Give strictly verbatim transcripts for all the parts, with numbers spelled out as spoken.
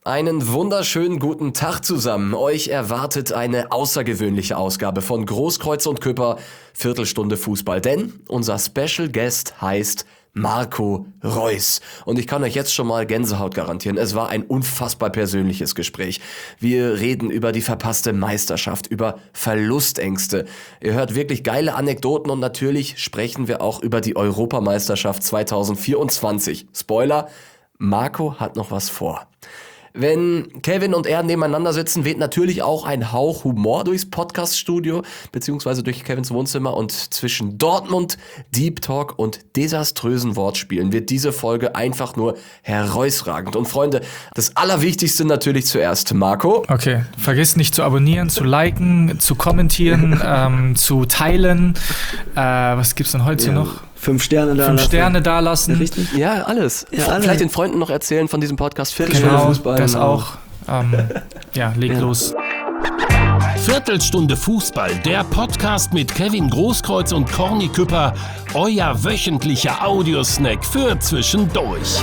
Einen wunderschönen guten Tag zusammen. Euch erwartet eine außergewöhnliche Ausgabe von Großkreuz und Küpper, Viertelstunde Fußball. Denn unser Special Guest heißt Marco Reus. Und ich kann euch jetzt schon mal Gänsehaut garantieren. Es war ein unfassbar persönliches Gespräch. Wir reden über die verpasste Meisterschaft, über Verlustängste. Ihr hört wirklich geile Anekdoten und natürlich sprechen wir auch über die Europameisterschaft zwanzig vierundzwanzig. Spoiler, Marco hat noch was vor. Wenn Kevin und er nebeneinander sitzen, weht natürlich auch ein Hauch Humor durchs Podcaststudio, beziehungsweise durch Kevins Wohnzimmer, und zwischen Dortmund, Deep Talk und desaströsen Wortspielen wird diese Folge einfach nur herausragend. Und Freunde, das Allerwichtigste natürlich zuerst, Marco. Okay, vergiss nicht zu abonnieren, zu liken, zu kommentieren, ähm, zu teilen. Äh, was gibt's denn heute ja. noch? Fünf Sterne da Fünf lassen. Sterne da lassen. Richtig? Ja, alles. Ja, alle. Vielleicht den Freunden noch erzählen von diesem Podcast. Viertelstunde Genau, Fußball. das auch. Ähm, ja, leg Ja. los. Viertelstunde Fußball, der Podcast mit Kevin Großkreuz und Corny Küpper, euer wöchentlicher Audiosnack für zwischendurch.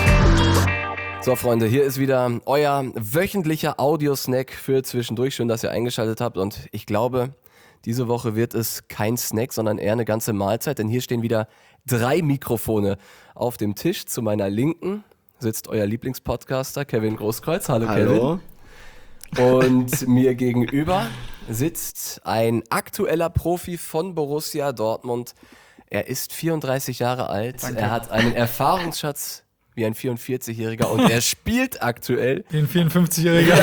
So, Freunde, hier ist wieder euer wöchentlicher Audiosnack für zwischendurch. Schön, dass ihr eingeschaltet habt, und ich glaube, diese Woche wird es kein Snack, sondern eher eine ganze Mahlzeit, denn hier stehen wieder drei Mikrofone auf dem Tisch. Zu meiner Linken sitzt euer Lieblingspodcaster Kevin Großkreuz. Hallo, Hallo. Kevin. Und mir gegenüber sitzt ein aktueller Profi von Borussia Dortmund. Er ist vierunddreißig Jahre alt. Danke. Er hat einen Erfahrungsschatz wie ein vierundvierzigjähriger und er spielt aktuell Den vierundfünfzigjähriger.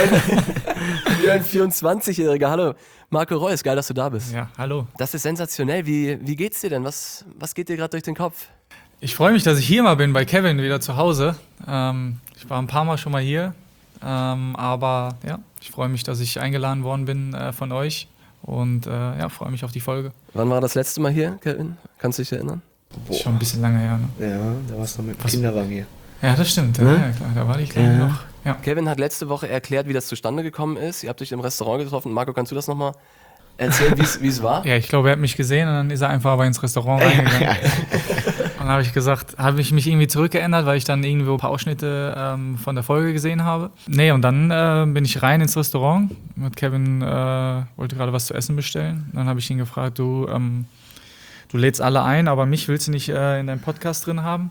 wie ein vierundzwanzigjähriger. Hallo, Marco Reus, geil, dass du da bist. Ja, hallo. Das ist sensationell. Wie, wie geht's dir denn? Was, was geht dir gerade durch den Kopf? Ich freue mich, dass ich hier mal bin bei Kevin, wieder zu Hause. Ähm, ich war ein paar Mal schon mal hier. Ähm, aber ja, ich freue mich, dass ich eingeladen worden bin äh, von euch. Und äh, ja, freue mich auf die Folge. Wann war das letzte Mal hier, Kevin? Kannst du dich erinnern? Ist schon ein bisschen lange her, ne? Ja, da warst du mit dem Was? Kinderwagen hier. Ja, das stimmt. Ja, Ne? ja, klar, da war ich lange Ja. noch. Ja. Kevin hat letzte Woche erklärt, wie das zustande gekommen ist. Ihr habt euch im Restaurant getroffen. Marco, kannst du das nochmal erzählen, wie es war? Ja, ich glaube, er hat mich gesehen und dann ist er einfach aber ins Restaurant reingegangen. Und dann habe ich gesagt, habe ich mich irgendwie zurückgeändert, weil ich dann irgendwo ein paar Ausschnitte ähm, von der Folge gesehen habe. Nee, und dann äh, bin ich rein ins Restaurant. Mit Kevin äh, wollte gerade was zu essen bestellen. Dann habe ich ihn gefragt, du, ähm, du lädst alle ein, aber mich willst du nicht äh, in deinem Podcast drin haben?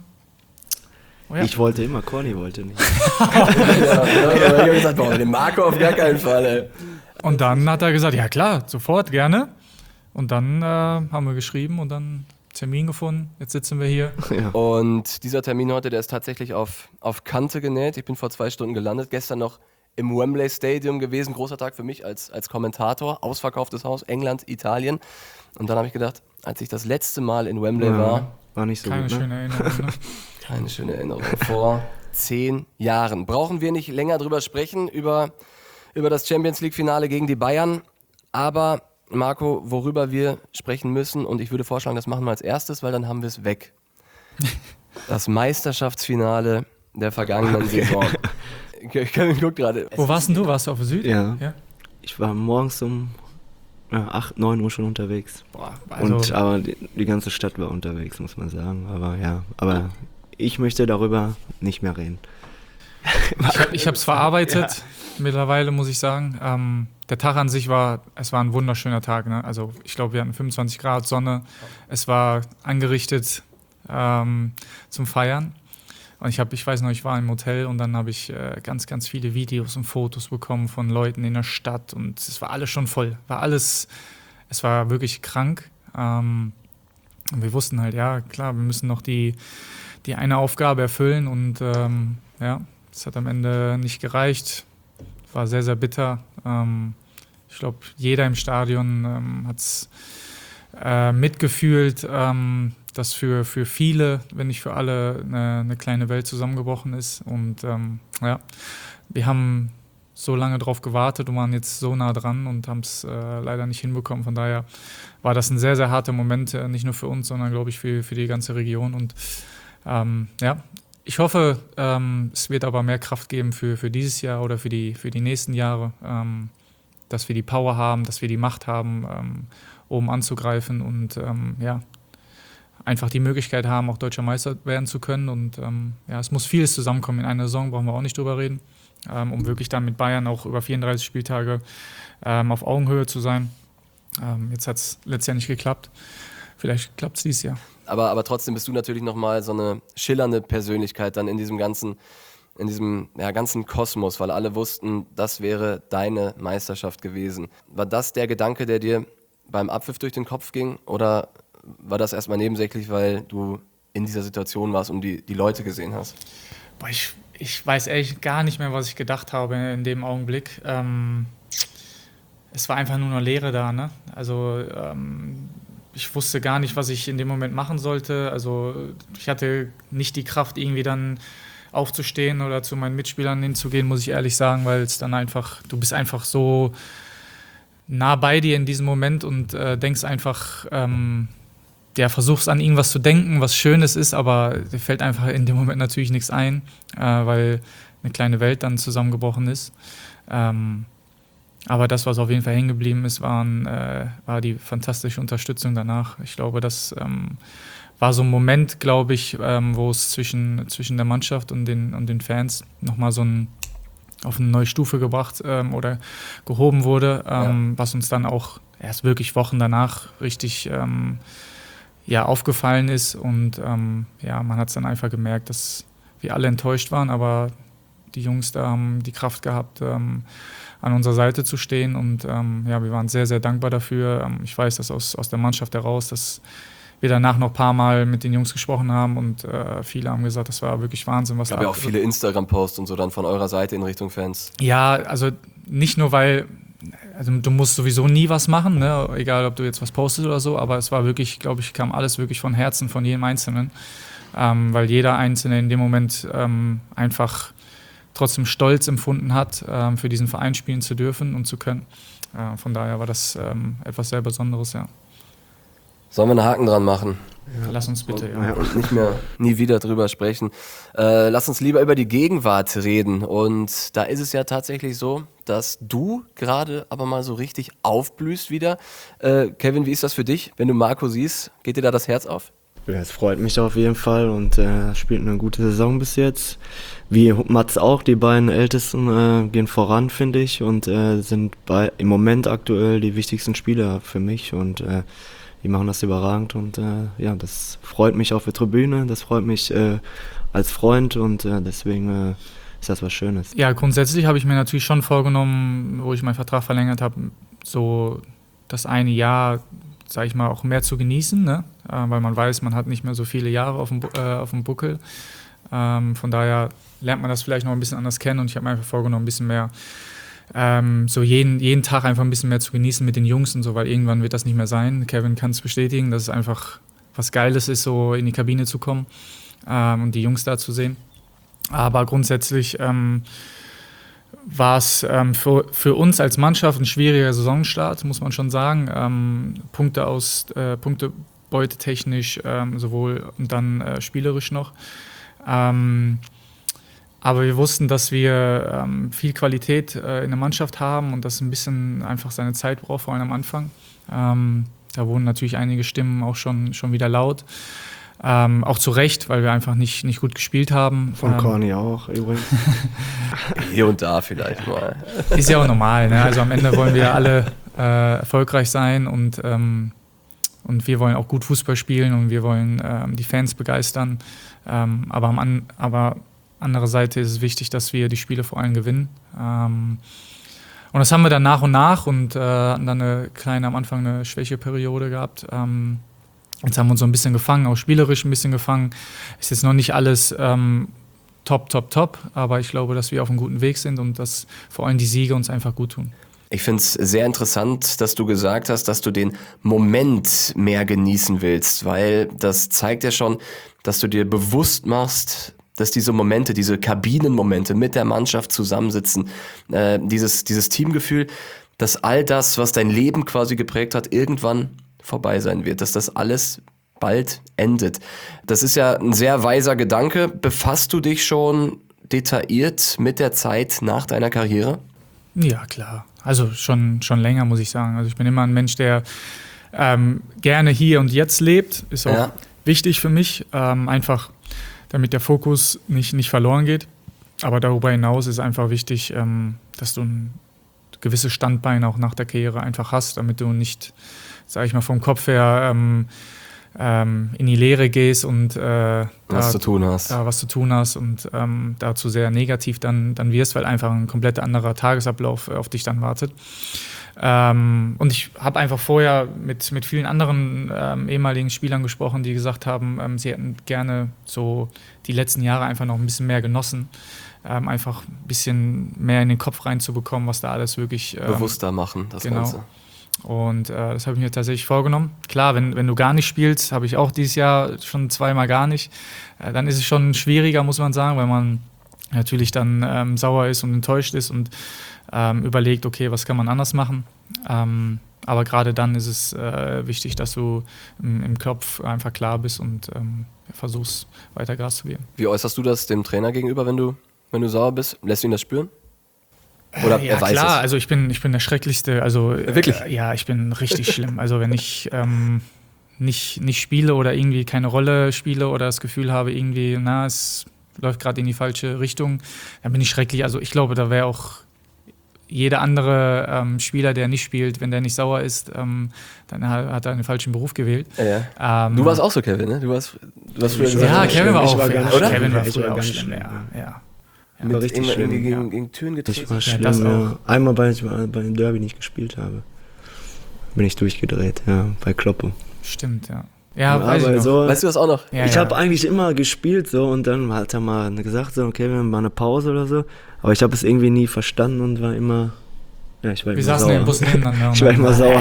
Oh ja. Ich wollte immer, Corny wollte nicht. ja, ja, ich habe gesagt, boah, den Marco auf gar keinen Fall, ey. Und dann hat er gesagt, ja klar, sofort, gerne. Und dann äh, haben wir geschrieben und dann Termin gefunden. Jetzt sitzen wir hier. Ja. Und dieser Termin heute, der ist tatsächlich auf, auf Kante genäht. Ich bin vor zwei Stunden gelandet, gestern noch im Wembley Stadium gewesen. Großer Tag für mich als, als Kommentator. Ausverkauftes Haus, England, Italien. Und dann habe ich gedacht, als ich das letzte Mal in Wembley Ja, war, war nicht so Keine gut, ne? schöne Erinnerung. Ne? keine schöne Erinnerung, vor zehn Jahren. Brauchen wir nicht länger drüber sprechen, über, über das Champions League-Finale gegen die Bayern. Aber Marco, worüber wir sprechen müssen, und ich würde vorschlagen, das machen wir als erstes, weil dann haben wir es weg. Das Meisterschaftsfinale der vergangenen Saison. Kevin guckt gerade. Wo warst denn du? Warst du auf der Süd? Ja. ja? Ich war morgens um ja, acht, neun Uhr schon unterwegs. Boah, also, Und, aber die, die ganze Stadt war unterwegs, muss man sagen. Aber ja, aber ich möchte darüber nicht mehr reden. ich habe es verarbeitet, mittlerweile muss ich sagen. Ähm, der Tag an sich war, es war ein wunderschöner Tag. Ne? Also ich glaube, wir hatten fünfundzwanzig Grad Sonne. Es war angerichtet ähm, zum Feiern. Und ich habe, ich weiß noch, ich war im Hotel und dann habe ich äh, ganz, ganz viele Videos und Fotos bekommen von Leuten in der Stadt und es war alles schon voll. War alles, es war wirklich krank. Ähm, und wir wussten halt, ja klar, wir müssen noch die, die eine Aufgabe erfüllen und ähm, ja, es hat am Ende nicht gereicht. War sehr, sehr bitter. Ähm, ich glaube, jeder im Stadion ähm, hat es äh, mitgefühlt, ähm, dass für, für viele, wenn nicht für alle, eine, eine kleine Welt zusammengebrochen ist. Und ähm, ja, wir haben so lange drauf gewartet und waren jetzt so nah dran und haben es äh, leider nicht hinbekommen. Von daher war das ein sehr, sehr harter Moment, äh, nicht nur für uns, sondern, glaube ich, für, für die ganze Region. Und ähm, ja, ich hoffe, ähm, es wird aber mehr Kraft geben für, für dieses Jahr oder für die, für die nächsten Jahre, ähm, dass wir die Power haben, dass wir die Macht haben, ähm, oben anzugreifen und ähm, ja, einfach die Möglichkeit haben, auch Deutscher Meister werden zu können. Und ähm, ja, es muss vieles zusammenkommen. In einer Saison brauchen wir auch nicht drüber reden. ähm, um wirklich dann mit Bayern auch über vierunddreißig Spieltage ähm, auf Augenhöhe zu sein. Ähm, jetzt hat es letztes Jahr nicht geklappt. Vielleicht klappt es dieses Jahr. Aber, aber trotzdem bist du natürlich nochmal so eine schillernde Persönlichkeit dann in diesem ganzen, in diesem ja, ganzen Kosmos, weil alle wussten, das wäre deine Meisterschaft gewesen. War das der Gedanke, der dir beim Abpfiff durch den Kopf ging? Oder war das erstmal nebensächlich, weil du in dieser Situation warst und die, die Leute gesehen hast? Boah, ich, ich weiß ehrlich gar nicht mehr, was ich gedacht habe in dem Augenblick. Ähm, es war einfach nur eine Leere da, ne? Also ähm, ich wusste gar nicht, was ich in dem Moment machen sollte. Also ich hatte nicht die Kraft, irgendwie dann aufzustehen oder zu meinen Mitspielern hinzugehen, muss ich ehrlich sagen, weil es dann einfach, du bist einfach so nah bei dir in diesem Moment und äh, denkst einfach, ähm, ja, versuchst an irgendwas zu denken, was Schönes ist, aber dir fällt einfach in dem Moment natürlich nichts ein, äh, weil eine kleine Welt dann zusammengebrochen ist. Ähm, aber das, was auf jeden Fall hängen geblieben ist, waren, äh, war die fantastische Unterstützung danach. Ich glaube, das ähm, war so ein Moment, glaube ich, ähm, wo es zwischen, zwischen der Mannschaft und den, und den Fans nochmal so ein, auf eine neue Stufe gebracht ähm, oder gehoben wurde, ähm, ja. was uns dann auch erst wirklich Wochen danach richtig ähm, ja, aufgefallen ist. Und ähm, ja, man hat es dann einfach gemerkt, dass wir alle enttäuscht waren, aber die Jungs da haben die Kraft gehabt, ähm, an unserer Seite zu stehen. Und ähm, ja, wir waren sehr, sehr dankbar dafür. Ähm, ich weiß das aus, aus der Mannschaft heraus, dass wir danach noch ein paar Mal mit den Jungs gesprochen haben und äh, viele haben gesagt, das war wirklich Wahnsinn. Was es gab ja auch viele Instagram-Posts und so dann von eurer Seite in Richtung Fans. Ja, also nicht nur, weil also du musst sowieso nie was machen, ne? Egal ob du jetzt was postest oder so, aber es war wirklich, glaube ich, kam alles wirklich von Herzen, von jedem Einzelnen, ähm, weil jeder Einzelne in dem Moment ähm, einfach trotzdem Stolz empfunden hat, ähm, für diesen Verein spielen zu dürfen und zu können. Äh, von daher war das ähm, etwas sehr Besonderes, ja. Sollen wir einen Haken dran machen? Ja. Lass uns bitte, und, ja. Und nicht mehr, nie wieder drüber sprechen. Äh, lass uns lieber über die Gegenwart reden. Und da ist es ja tatsächlich so, dass du gerade aber mal so richtig aufblühst wieder. Äh, Kevin, wie ist das für dich, wenn du Marco siehst? Geht dir da das Herz auf? Ja, es freut mich auf jeden Fall und er äh, spielt eine gute Saison bis jetzt. Wie Mats auch, die beiden Ältesten äh, gehen voran, finde ich, und äh, sind bei, im Moment aktuell die wichtigsten Spieler für mich und äh, die machen das überragend und äh, ja, das freut mich auf der Tribüne, das freut mich äh, als Freund und äh, deswegen äh, ist das was Schönes. Ja, grundsätzlich habe ich mir natürlich schon vorgenommen, wo ich meinen Vertrag verlängert habe, so das eine Jahr, sage ich mal, auch mehr zu genießen, ne? äh, weil man weiß, man hat nicht mehr so viele Jahre auf dem, äh, auf dem Buckel. Ähm, von daher lernt man das vielleicht noch ein bisschen anders kennen und ich habe mir einfach vorgenommen, ein bisschen mehr Ähm, so jeden, jeden Tag einfach ein bisschen mehr zu genießen mit den Jungs und so, weil irgendwann wird das nicht mehr sein. Kevin kann es bestätigen, dass es einfach was Geiles ist, so in die Kabine zu kommen ähm, und die Jungs da zu sehen. Aber grundsätzlich ähm, war es ähm, für, für uns als Mannschaft ein schwieriger Saisonstart, muss man schon sagen. Ähm, Punkte aus, äh, Punkte beutetechnisch ähm, sowohl und dann äh, spielerisch noch. Ähm, Aber wir wussten, dass wir ähm, viel Qualität äh, in der Mannschaft haben und das ein bisschen einfach seine Zeit braucht, vor allem am Anfang. Ähm, da wurden natürlich einige Stimmen auch schon, schon wieder laut. Ähm, auch zu Recht, weil wir einfach nicht, nicht gut gespielt haben. Von ähm, Corny auch übrigens. Hier und da vielleicht mal. Ist ja auch normal, ne? Also am Ende wollen wir alle äh, erfolgreich sein und, ähm, und wir wollen auch gut Fußball spielen und wir wollen ähm, die Fans begeistern. Ähm, aber am An- aber andere Seite ist es wichtig, dass wir die Spiele vor allem gewinnen. Ähm, und das haben wir dann nach und nach und äh, hatten dann eine kleine, am Anfang eine Schwächeperiode gehabt. Ähm, jetzt haben wir uns so ein bisschen gefangen, auch spielerisch ein bisschen gefangen. Ist jetzt noch nicht alles ähm, top, top, top, aber ich glaube, dass wir auf einem guten Weg sind und dass vor allem die Siege uns einfach gut tun. Ich finde es sehr interessant, dass du gesagt hast, dass du den Moment mehr genießen willst, weil das zeigt ja schon, dass du dir bewusst machst, dass diese Momente, diese Kabinenmomente mit der Mannschaft zusammensitzen, äh, dieses, dieses Teamgefühl, dass all das, was dein Leben quasi geprägt hat, irgendwann vorbei sein wird, dass das alles bald endet. Das ist ja ein sehr weiser Gedanke. Befasst du dich schon detailliert mit der Zeit nach deiner Karriere? Ja, klar. Also schon, schon länger, muss ich sagen. Also ich bin immer ein Mensch, der ähm, gerne hier und jetzt lebt. Ist auch ja. wichtig für mich, ähm, einfach damit der Fokus nicht, nicht verloren geht. aber darüber hinaus ist einfach wichtig, ähm, dass du ein gewisses Standbein auch nach der Karriere einfach hast, damit du nicht, sag ich mal, vom Kopf her ähm, ähm, in die Lehre gehst und äh, was da, zu tun hast. Da was zu tun hast und ähm, dazu sehr negativ dann, dann wirst, weil einfach ein komplett anderer Tagesablauf auf dich dann wartet. Ähm, und ich habe einfach vorher mit, mit vielen anderen ähm, ehemaligen Spielern gesprochen, die gesagt haben, ähm, sie hätten gerne so die letzten Jahre einfach noch ein bisschen mehr genossen, ähm, einfach ein bisschen mehr in den Kopf reinzubekommen, was da alles wirklich... Ähm, bewusster machen, das genau. Ganze. Und äh, das habe ich mir tatsächlich vorgenommen. Klar, wenn, wenn du gar nicht spielst, habe ich auch dieses Jahr schon zweimal gar nicht, äh, dann ist es schon schwieriger, muss man sagen, weil man natürlich dann ähm, sauer ist und enttäuscht ist und ähm, überlegt, okay, was kann man anders machen. Ähm, aber gerade dann ist es äh, wichtig, dass du im, im Kopf einfach klar bist und ähm, versuchst, weiter Gas zu geben. Wie äußerst du das dem Trainer gegenüber, wenn du, wenn du sauer bist? Lässt du ihn das spüren? Oder ja, er weiß klar, es? also ich bin, ich bin der Schrecklichste. Also, Wirklich? Äh, ja, ich bin richtig schlimm. Also wenn ich ähm, nicht, nicht spiele oder irgendwie keine Rolle spiele oder das Gefühl habe, irgendwie, na, es läuft gerade in die falsche Richtung, dann bin ich schrecklich. Also ich glaube, da wäre auch jeder andere ähm, Spieler, der nicht spielt, wenn der nicht sauer ist, ähm, dann hat, hat er einen falschen Beruf gewählt. Ja, ja. Ähm, du warst auch so, Kevin, ne? Du warst, du hast früher gesagt, ja, Kevin war auch, war ja, oder? Kevin war Ich früher war auch ganz schlimm, schlimm, ja, ja. Ja, mit richtig immer schlimm, irgendwie gegen, ja. gegen Türen getreten. Ich war schlimm, das ja. auch. Einmal, weil ich mal bei dem Derby nicht gespielt habe, bin ich durchgedreht, ja, bei Kloppo. Stimmt, ja. Ja, Ja, weiß ich aber noch. so, Weißt du das auch noch? Ja, ich ja. habe eigentlich immer gespielt so und dann hat er mal gesagt, so, okay, wir haben mal eine Pause oder so. Aber ich habe es irgendwie nie verstanden und war immer, ja, ich war Wir immer saßen sauer. im Bus nebeneinander. Ich war immer sauer.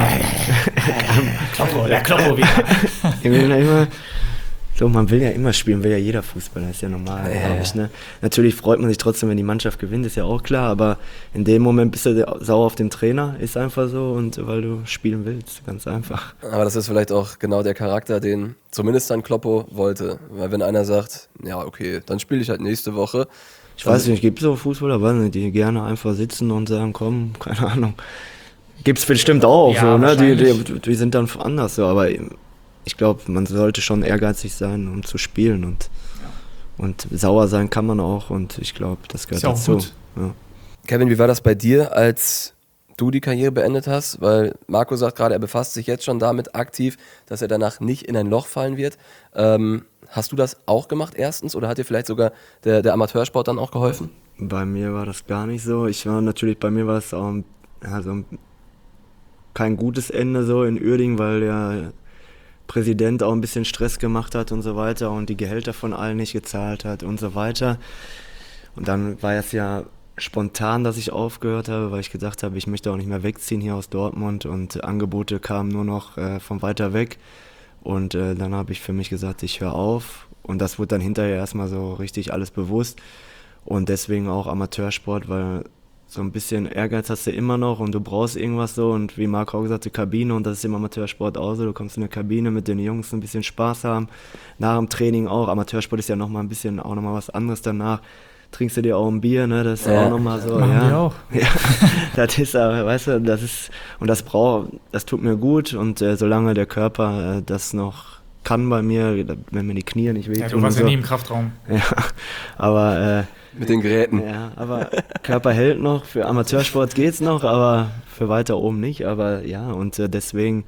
Kloppo, der Kloppo wieder. Ich bin ja immer, so, man will ja immer spielen, will ja jeder Fußballer, ist ja normal, Ja, glaube ich, ne? Natürlich freut man sich trotzdem, wenn die Mannschaft gewinnt, ist ja auch klar, aber in dem Moment bist du sauer auf den Trainer, ist einfach so, und weil du spielen willst, ganz einfach. Aber das ist vielleicht auch genau der Charakter, den zumindest dann Kloppo wollte. Weil wenn einer sagt, ja okay, dann spiele ich halt nächste Woche. Ich weiß nicht, gibt es so Fußballer, weiß nicht, die gerne einfach sitzen und sagen, komm, keine Ahnung. Gibt es bestimmt auch, Ja, so, ne? Die, wahrscheinlich. die, die sind dann anders, so, aber ich glaube, man sollte schon ehrgeizig sein, um zu spielen, und, und sauer sein kann man auch, und ich glaube, das gehört Ist ja auch dazu. gut. Ja. Kevin, wie war das bei dir, als du die Karriere beendet hast? Weil Marco sagt gerade, er befasst sich jetzt schon damit aktiv, dass er danach nicht in ein Loch fallen wird. Ähm, hast du das auch gemacht erstens, oder hat dir vielleicht sogar der, der Amateursport dann auch geholfen? Bei mir war das gar nicht so. Ich war natürlich, bei mir war es auch also kein gutes Ende so in Uerdingen, weil der Präsident auch ein bisschen Stress gemacht hat und so weiter und die Gehälter von allen nicht gezahlt hat und so weiter. Und dann war es ja spontan, dass ich aufgehört habe, weil ich gesagt habe, ich möchte auch nicht mehr wegziehen hier aus Dortmund, und Angebote kamen nur noch äh, von weiter weg. Und äh, dann habe ich für mich gesagt, ich höre auf, und das wurde dann hinterher erstmal so richtig alles bewusst. Und deswegen auch Amateursport, weil so ein bisschen Ehrgeiz hast du immer noch und du brauchst irgendwas so, und wie Marco auch gesagt hat, die Kabine, und das ist im Amateursport auch so, du kommst in eine Kabine mit den Jungs, ein bisschen Spaß haben, nach dem Training auch, Amateursport ist ja nochmal ein bisschen, auch nochmal was anderes danach, trinkst du dir auch ein Bier, ne, das ist Ja. auch nochmal so, Machen ja. die auch. Ja, das ist aber, weißt du, das ist, und das braucht, das tut mir gut, und äh, solange der Körper äh, das noch kann bei mir, wenn mir die Knie nicht wehtun Ja, du warst und ja so. nie im Kraftraum. Ja, aber äh, Mit den Geräten. ja, aber Körper hält noch, für Amateursport geht's noch, aber für weiter oben nicht. Aber ja, und äh, deswegen,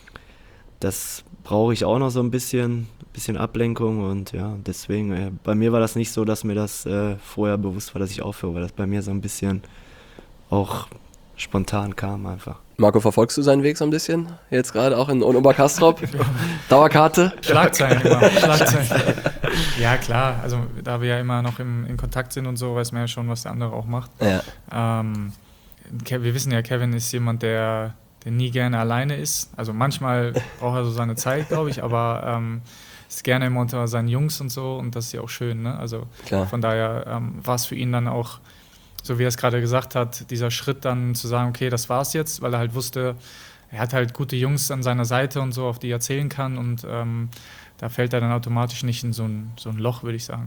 das brauche ich auch noch so ein bisschen, bisschen Ablenkung, und ja, deswegen, äh, bei mir war das nicht so, dass mir das äh, vorher bewusst war, dass ich aufhöre, weil das bei mir so ein bisschen auch spontan kam einfach. Marco, verfolgst du seinen Weg so ein bisschen? Jetzt gerade auch in Oberkastrop? Dauerkarte? Schlagzeilen immer. Schlagzeilen. Ja, klar. Also, da wir ja immer noch im, in Kontakt sind und so, weiß man ja schon, was der andere auch macht. Ja. Ähm, Ke- wir wissen ja, Kevin ist jemand, der, der nie gerne alleine ist. Also, manchmal braucht er so seine Zeit, glaube ich, aber ähm, ist gerne immer unter seinen Jungs und so, und das ist ja auch schön, ne? Also, Klar. von daher ähm, war es für ihn dann auch, so wie er es gerade gesagt hat, dieser Schritt dann zu sagen, okay, das war's jetzt, weil er halt wusste, er hat halt gute Jungs an seiner Seite und so, auf die er zählen kann, und ähm, da fällt er dann automatisch nicht in so ein, so ein Loch, würde ich sagen.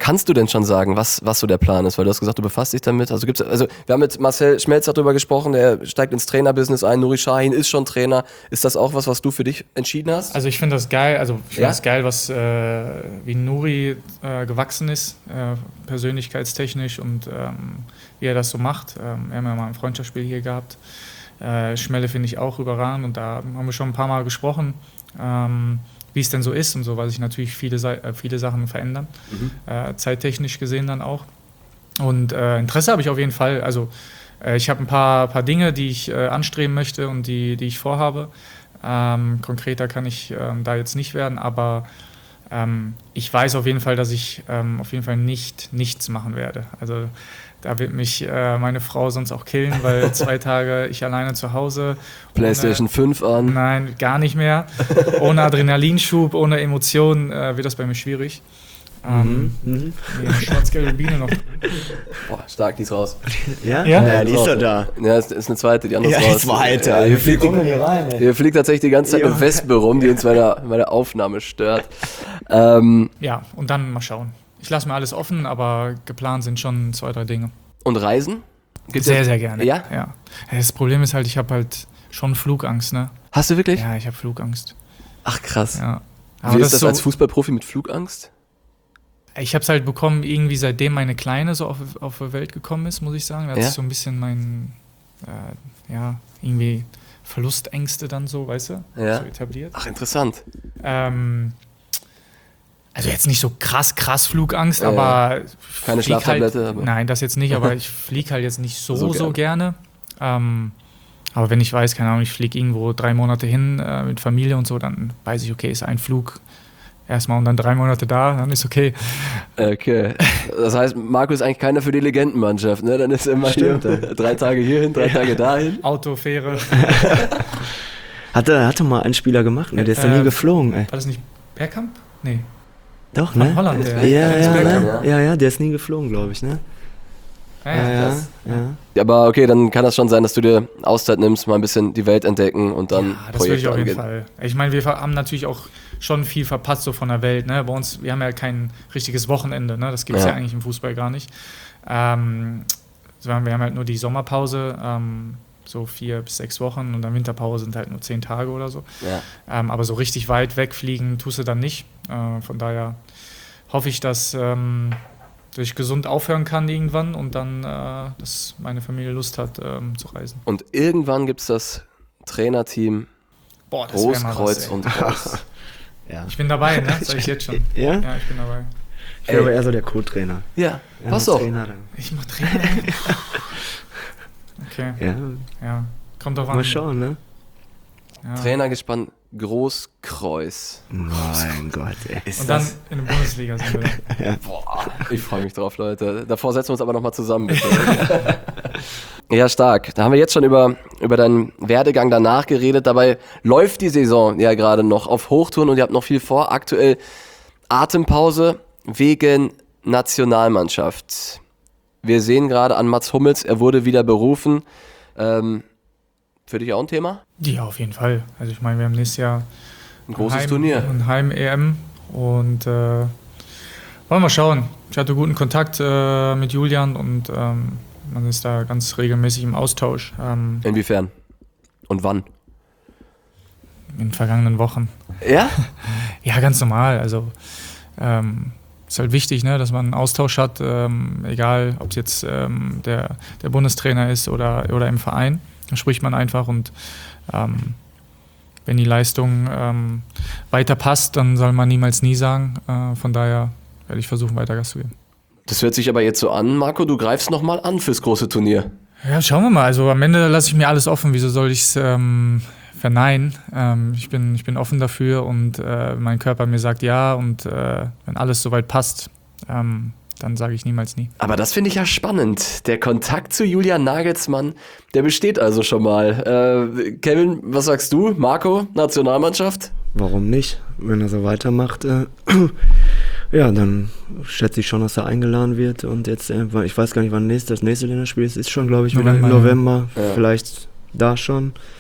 kannst du denn schon sagen, was, was so der Plan ist? Weil du hast gesagt, du befasst dich damit. Also gibt's, also wir haben mit Marcel Schmelzer darüber gesprochen, der steigt ins Trainerbusiness ein. Nuri Sahin ist schon Trainer. Ist das auch was, was du für dich entschieden hast? Also ich finde das geil, also ich finde Ja? das geil, was äh, wie Nuri äh, gewachsen ist, äh, persönlichkeitstechnisch und ähm, wie er das so macht. Ähm, wir haben ja mal ein Freundschaftsspiel hier gehabt. Äh, Schmelle finde ich auch überragend und da haben wir schon ein paar Mal gesprochen, ähm, wie es denn so ist und so, weil sich natürlich viele, äh, viele Sachen verändern, mhm. äh, zeittechnisch gesehen dann auch. Und äh, Interesse habe ich auf jeden Fall. Also äh, ich habe ein paar, paar Dinge, die ich äh, anstreben möchte und die, die ich vorhabe. Ähm, konkreter kann ich ähm, da jetzt nicht werden, aber ähm, ich weiß auf jeden Fall, dass ich ähm, auf jeden Fall nicht nichts machen werde. Also da wird mich äh, meine Frau sonst auch killen, weil zwei Tage ich alleine zu Hause. PlayStation ohne, fünf an. Nein, gar nicht mehr. Ohne Adrenalinschub, ohne Emotionen äh, wird das bei mir schwierig. Ähm, Mhm. nee, eine schwarz-gelbe Biene noch. Boah, stark, die ist raus. Ja? Ja? Ja, die ist doch da. Ja, es ist eine zweite, die andere Ja, ist raus. die zweite. Ja, hier, fliegt, kommen hier rein, ey. hier fliegt tatsächlich die ganze Zeit eine Ja. Wespe rum, die uns bei der, bei der Aufnahme stört. Ähm, Ja, und dann mal schauen. Ich lasse mir alles offen, aber geplant sind schon zwei, drei Dinge. und Reisen? Gibt's Sehr, ja- sehr gerne. Ja? ja. Das Problem ist halt, ich habe halt schon Flugangst, ne? Hast du wirklich? Ja, ich habe Flugangst. Ach krass. Ja. Wie ist das so, als Fußballprofi mit Flugangst? Ich habe es halt bekommen, irgendwie seitdem meine Kleine so auf, auf die Welt gekommen ist, muss ich sagen. Da hat Ja? sich so ein bisschen mein, äh, ja, irgendwie Verlustängste dann so, weißt du, Ja. so etabliert. Ach, interessant. Ähm, also jetzt nicht so krass, krass Flugangst, Ja, aber... Keine flieg Schlaftablette, Halt, aber- nein, das jetzt nicht, aber ich fliege halt jetzt nicht so, So so, gern. gerne. Ähm, aber wenn ich weiß, keine Ahnung, ich fliege irgendwo drei Monate hin äh, mit Familie und so, dann weiß ich, okay, ist ein Flug erstmal und dann drei Monate da, dann ist okay. Okay. Das heißt, Marco ist eigentlich keiner für die Legendenmannschaft, ne? Dann ist immer Stimmt, hier, drei Tage hierhin, drei Tage dahin. Auto, Fähre. Hatte, hatte mal ein Spieler gemacht, ne? Der ist doch Äh, nie geflogen, ey. War das nicht Bergkamp? Nee. Doch, Von ne? Holland, der. Ja, Dennis ja, Bergkamp. ne? ja, ja, der ist nie geflogen, glaube ich, ne? Ja, Ja, ja. ja, das- ja. Aber okay, dann kann das schon sein, dass du dir Auszeit nimmst, mal ein bisschen die Welt entdecken und dann Ja, das würde ich Projekte auf jeden angehen. Fall. Ich meine, wir haben natürlich auch schon viel verpasst so von der Welt. Ne? Bei uns, wir haben ja kein richtiges Wochenende. Ne? Das gibt es Ja. ja. eigentlich im Fußball gar nicht. Ähm, so haben wir haben halt nur die Sommerpause, ähm, so vier bis sechs Wochen und dann Winterpause sind halt nur zehn Tage oder so. Ja. Ähm, aber so richtig weit wegfliegen tust du dann nicht. Äh, von daher hoffe ich, dass, ähm, dass ich gesund aufhören kann irgendwann und dann, äh, dass meine Familie Lust hat ähm, zu reisen. Und irgendwann gibt es das Trainerteam Boah, das wär mal was, Großkreuz ey. und Kreuz. ja. Ich bin dabei, ne? Sag ich jetzt schon. Ja? Ja, ich bin dabei. Ich wäre aber eher so der Co-Trainer. Ja, Ja, passt doch. Trainer dann. Ich mach Trainer. Okay, Ja, ja. Kommt doch an. mal schauen, ne? Ja. Trainergespann Großkreuz. Mein Gott, ey. Ist Und dann das? in der Bundesliga sind wir. Boah, ich freue mich drauf, Leute. Davor setzen wir uns aber nochmal zusammen, bitte. Ja, stark. Da haben wir jetzt schon über, über deinen Werdegang danach geredet. Dabei läuft die Saison ja gerade noch auf Hochtouren und ihr habt noch viel vor. Aktuell Atempause wegen Nationalmannschaft. Wir sehen gerade an Mats Hummels, er wurde wieder berufen. Ähm, für dich auch ein Thema? Ja, auf jeden Fall. Also ich meine, wir haben nächstes Jahr Ein großes Heim, Turnier. ein Heim-E M und äh, wollen wir mal schauen. Ich hatte guten Kontakt äh, mit Julian und ähm, man ist da ganz regelmäßig im Austausch ähm, Inwiefern? Und wann? in den vergangenen Wochen. Ja? Ja, ganz normal. Also ähm, ist halt wichtig, ne, dass man einen Austausch hat, ähm, egal ob es jetzt ähm, der, der Bundestrainer ist oder, oder im Verein. Da spricht man einfach und ähm, wenn die Leistung ähm, weiter passt, dann soll man niemals nie sagen. Äh, von daher werde ich versuchen, weiter Gas zu geben. Das hört sich aber jetzt so an, Marco, du greifst nochmal an fürs große Turnier. Ja, schauen wir mal. Also am Ende lasse ich mir alles offen. Wieso soll ich es ähm, verneinen? Ähm, ich, bin, ich bin offen dafür und äh, mein Körper mir sagt ja und äh, wenn alles soweit passt, ähm, dann sage ich niemals nie. Aber das finde ich ja spannend. Der Kontakt zu Julian Nagelsmann, der besteht also schon mal. Äh, Kevin, was sagst du? Marco, Nationalmannschaft? Warum nicht? Wenn er so weitermacht, äh, ja, dann schätze ich schon, dass er eingeladen wird. Und jetzt, äh, ich weiß gar nicht, wann nächstes, das nächste Länderspiel ist, ist schon, glaube ich, wieder im November, ja. November. Ja. Vielleicht da schon.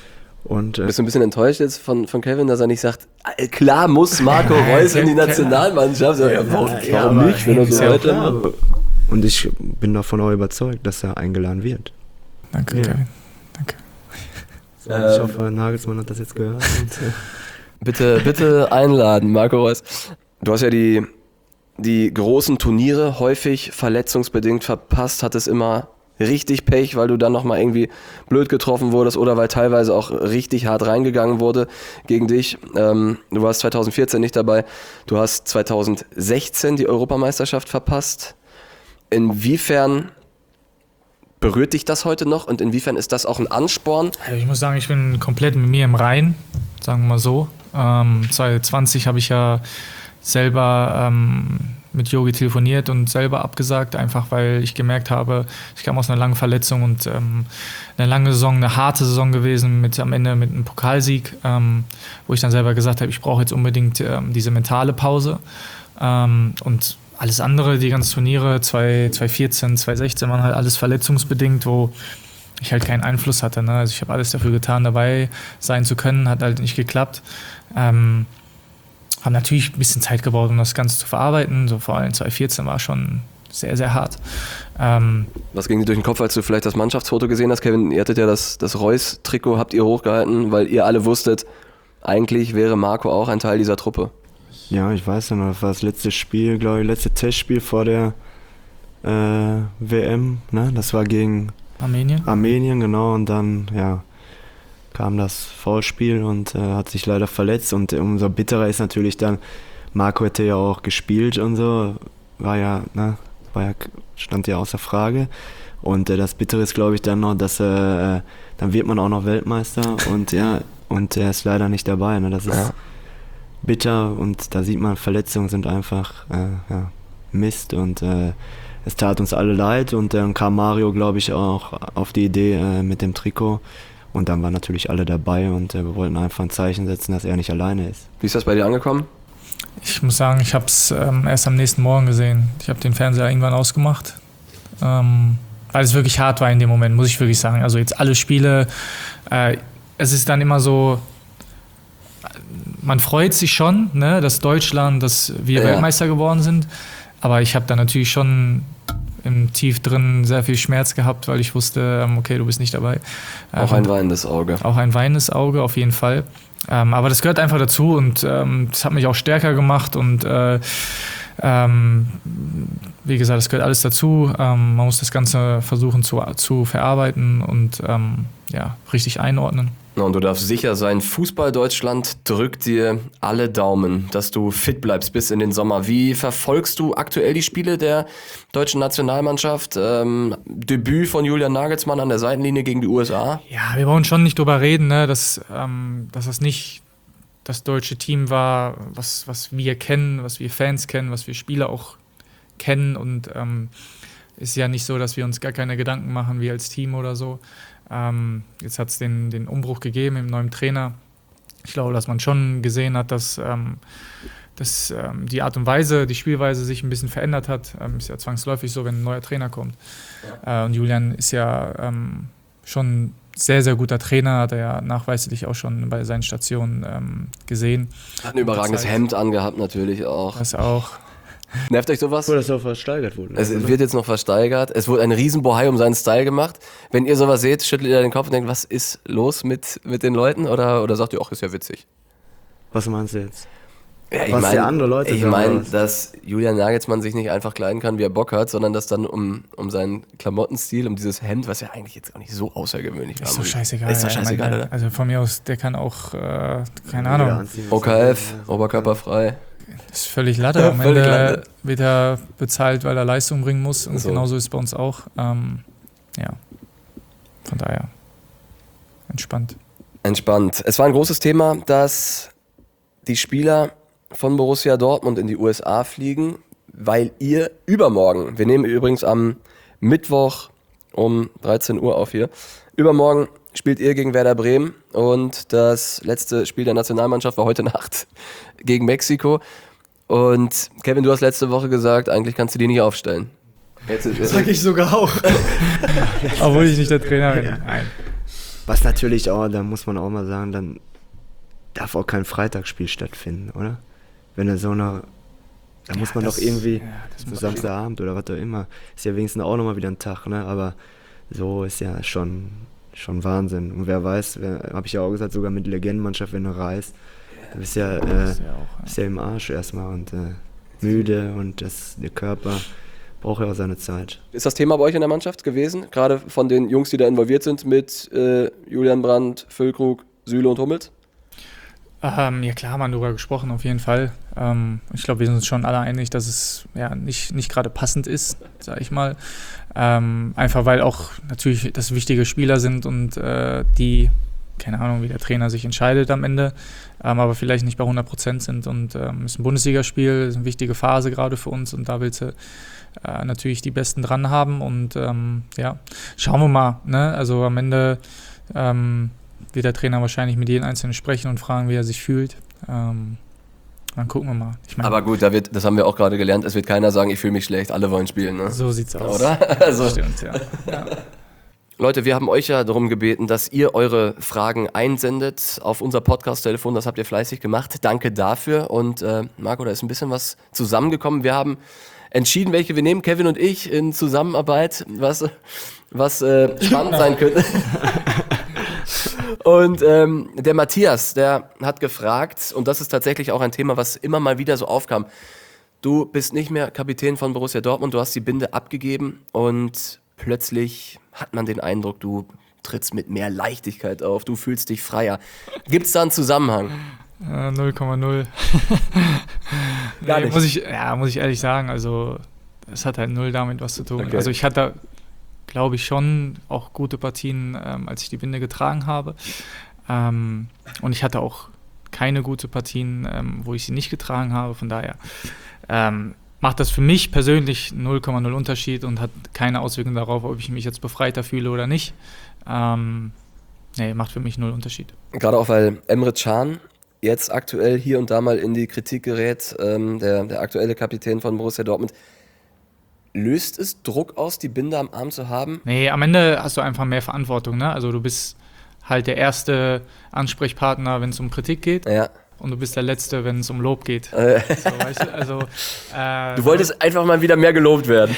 Und, äh, Bist du ein bisschen enttäuscht jetzt von, von Kevin, dass er nicht sagt, äh, klar muss Marco Reus in die Nationalmannschaft? Ja, warum ja, warum nicht, wenn er so weitermacht? Und ich bin davon auch überzeugt, dass er eingeladen wird. Danke, Ja. Kevin. Danke. So, ich hoffe, Nagelsmann hat das jetzt gehört. Und, äh, Bitte, bitte einladen, Marco Reus. Du hast ja die, die großen Turniere häufig verletzungsbedingt verpasst, hattest immer richtig Pech, weil du dann nochmal irgendwie blöd getroffen wurdest oder weil teilweise auch richtig hart reingegangen wurde gegen dich. Ähm, du warst zwanzig vierzehn nicht dabei. Du hast zwanzig sechzehn die Europameisterschaft verpasst. Inwiefern berührt dich das heute noch und inwiefern ist das auch ein Ansporn? Also ich muss sagen, ich bin komplett mit mir im Reinen, sagen wir mal so. Ähm, zwanzig zwanzig habe ich ja selber ähm, mit Jogi telefoniert und selber abgesagt, einfach weil ich gemerkt habe, ich kam aus einer langen Verletzung und ähm, eine lange Saison, eine harte Saison gewesen, mit am Ende mit einem Pokalsieg, ähm, wo ich dann selber gesagt habe, ich brauche jetzt unbedingt ähm, diese mentale Pause. Ähm, und alles andere, die ganzen Turniere, zwanzig vierzehn, zwanzig sechzehn waren halt alles verletzungsbedingt, wo ich halt keinen Einfluss hatte. Ne? Also ich habe alles dafür getan, dabei sein zu können, hat halt nicht geklappt. Ähm, haben natürlich ein bisschen Zeit gebraucht, um das Ganze zu verarbeiten. So vor allem zwanzig vierzehn war schon sehr, sehr hart. Ähm, Was ging dir durch den Kopf, als du vielleicht das Mannschaftsfoto gesehen hast, Kevin? Ihr hattet ja das, das Reus-Trikot, habt ihr hochgehalten, weil ihr alle wusstet, eigentlich wäre Marco auch ein Teil dieser Truppe. ja, ich weiß ja noch, das war das letzte Spiel, glaube ich, letzte Testspiel vor der äh, W M. Ne? Das war gegen Armenien. Armenien, genau. Und dann, ja, kam das Foulspiel und äh, hat sich leider verletzt. Und umso bitterer ist natürlich dann, Marco hätte ja auch gespielt und so, war ja, ne, war ja, stand ja außer Frage. Und äh, das Bittere ist, glaube ich, dann noch, dass äh, dann wird man auch noch Weltmeister und ja, und er ist leider nicht dabei. Ne? Das ist Ja. bitter und da sieht man, Verletzungen sind einfach äh, ja, Mist und äh, es tat uns alle leid und dann kam Mario, glaube ich, auch auf die Idee äh, mit dem Trikot. Und dann waren natürlich alle dabei und äh, wir wollten einfach ein Zeichen setzen, dass er nicht alleine ist. Wie ist das bei dir angekommen? Ich muss sagen, ich habe es ähm, erst am nächsten Morgen gesehen. Ich habe den Fernseher irgendwann ausgemacht, ähm, weil es wirklich hart war in dem Moment, muss ich wirklich sagen. Also jetzt alle Spiele, äh, es ist dann immer so, man freut sich schon, ne, dass Deutschland, dass wir Ja. Weltmeister geworden sind. Aber ich habe da natürlich schon im Tief drin sehr viel Schmerz gehabt, weil ich wusste, ähm, okay, du bist nicht dabei. Auch Ähm, ein weinendes Auge. Auch ein weinendes Auge, auf jeden Fall. Ähm, aber das gehört einfach dazu und ähm, das hat mich auch stärker gemacht und äh, ähm, wie gesagt, das gehört alles dazu. Ähm, man muss das Ganze versuchen zu, zu verarbeiten und ähm, ja, richtig einordnen. Na, und du darfst sicher sein, Fußball Deutschland drückt dir alle Daumen, dass du fit bleibst bis in den Sommer. Wie verfolgst du aktuell die Spiele der deutschen Nationalmannschaft? Ähm, Debüt von Julian Nagelsmann an der Seitenlinie gegen die U S A? Ja, wir wollen schon nicht drüber reden, ne, dass, ähm, dass das nicht das deutsche Team war, was, was wir kennen, was wir Fans kennen, was wir Spieler auch kennen. Und ähm, ist ja nicht so, dass wir uns gar keine Gedanken machen, wie als Team oder so. Ähm, jetzt hat es den, den Umbruch gegeben im neuen Trainer. Ich glaube, dass man schon gesehen hat, dass, ähm, dass ähm, die Art und Weise, die Spielweise sich ein bisschen verändert hat. Ähm, ist ja zwangsläufig so, wenn ein neuer Trainer kommt. Ja. Äh, und Julian ist ja ähm, schon sehr, sehr guter Trainer, hat er ja nachweislich auch schon bei seinen Stationen ähm, gesehen. Hat ein überragendes Hemd angehabt natürlich auch. Das auch. Nervt euch sowas? Wo das auch versteigert wurde. Es oder? wird jetzt noch versteigert. Es wurde ein Riesenbohai um seinen Style gemacht. Wenn ihr sowas seht, schüttelt ihr den Kopf und denkt, was ist los mit, mit den Leuten? Oder, oder sagt ihr, ach, ist ja witzig? Was meinst du jetzt? Ja, ich Was mein, die andere Leute Ich sagen, meine, oder was? dass Julian Nagelsmann sich nicht einfach kleiden kann, wie er Bock hat, sondern dass dann um, um seinen Klamottenstil, um dieses Hemd, was ja eigentlich jetzt auch nicht so außergewöhnlich war. Ist doch scheißegal. Ist doch ja, scheißegal, meine, oder? Also von mir aus, der kann auch, äh, keine Jeder Ahnung, anziehen, was O K er F, will. oberkörperfrei. ist völlig Latte. Ja, Am völlig Ende Latte. wird er bezahlt, weil er Leistung bringen muss. Und So. genauso ist es bei uns auch. Ähm, ja, von daher entspannt. Entspannt. Es war ein großes Thema, dass die Spieler von Borussia Dortmund in die U S A fliegen, weil ihr übermorgen, wir nehmen übrigens am Mittwoch um dreizehn Uhr auf hier, übermorgen spielt ihr gegen Werder Bremen und das letzte Spiel der Nationalmannschaft war heute Nacht gegen Mexiko. Und Kevin, du hast letzte Woche gesagt, eigentlich kannst du die nicht aufstellen. Jetzt, jetzt, Sag ich sogar auch. Obwohl ich nicht der Trainer bin. Nein. Was natürlich auch, da muss man auch mal sagen, dann darf auch kein Freitagsspiel stattfinden, oder? Wenn er so eine, da ja, muss man das, doch irgendwie, ja, so Samstagabend oder was auch immer, ist ja wenigstens auch nochmal wieder ein Tag, ne? Aber so ist ja schon, schon Wahnsinn. Und wer weiß, habe ich ja auch gesagt, sogar mit Legendenmannschaft, wenn du reist, du bist ja, äh, bist ja, auch, bist ja im Arsch erstmal und äh, müde und das, der Körper braucht ja auch seine Zeit. Ist das Thema bei euch in der Mannschaft gewesen? Gerade von den Jungs, die da involviert sind mit äh, Julian Brandt, Füllkrug, Süle und Hummels? Ähm, ja klar, haben wir darüber gesprochen, auf jeden Fall. Ähm, ich glaube, wir sind uns schon alle einig, dass es ja nicht, nicht gerade passend ist, sag ich mal. Ähm, einfach weil auch natürlich das wichtige Spieler sind und äh, die, keine Ahnung, wie der Trainer sich entscheidet am Ende, ähm, aber vielleicht nicht bei hundert Prozent sind. Und ähm, es ist ein Bundesligaspiel, ist eine wichtige Phase gerade für uns und da willst du äh, natürlich die Besten dran haben. Und ähm, ja, schauen wir mal. Ne? Also am Ende ähm, wird der Trainer wahrscheinlich mit jedem Einzelnen sprechen und fragen, wie er sich fühlt. Ähm, dann gucken wir mal. Ich mein, aber gut, da wird, das haben wir auch gerade gelernt, es wird keiner sagen, ich fühle mich schlecht, alle wollen spielen. Ne? So sieht's aus. Oder? Also. Stimmt, ja. ja. Leute, wir haben euch ja darum gebeten, dass ihr eure Fragen einsendet auf unser Podcast-Telefon. Das habt ihr fleißig gemacht. Danke dafür. Und äh, Marco, da ist ein bisschen was zusammengekommen. Wir haben entschieden, welche wir nehmen, Kevin und ich, in Zusammenarbeit, was, was äh, spannend sein könnte. Und ähm, der Matthias, der hat gefragt, und das ist tatsächlich auch ein Thema, was immer mal wieder so aufkam. Du bist nicht mehr Kapitän von Borussia Dortmund, du hast die Binde abgegeben und plötzlich hat man den Eindruck, du trittst mit mehr Leichtigkeit auf, du fühlst dich freier. Gibt es da einen Zusammenhang? Äh, null Komma null. Gar nee, nicht. Muss ich, ja, muss ich ehrlich sagen, also es hat halt null damit was zu tun. Okay. Also ich hatte, glaube ich, schon auch gute Partien, ähm, als ich die Binde getragen habe. Ähm, und ich hatte auch keine gute Partien, ähm, wo ich sie nicht getragen habe. Von daher ähm, macht das für mich persönlich null Komma null Unterschied und hat keine Auswirkungen darauf, ob ich mich jetzt befreiter fühle oder nicht. Ähm, nee, macht für mich null Unterschied. Gerade auch, weil Emre Can jetzt aktuell hier und da mal in die Kritik gerät, ähm, der, der aktuelle Kapitän von Borussia Dortmund. Löst es Druck aus, die Binde am Arm zu haben? Nee, am Ende hast du einfach mehr Verantwortung, ne? Also du bist halt der erste Ansprechpartner, wenn es um Kritik geht. Ja. Und du bist der Letzte, wenn es um Lob geht. Äh. So, weißt du? Also, äh, du wolltest einfach mal wieder mehr gelobt werden.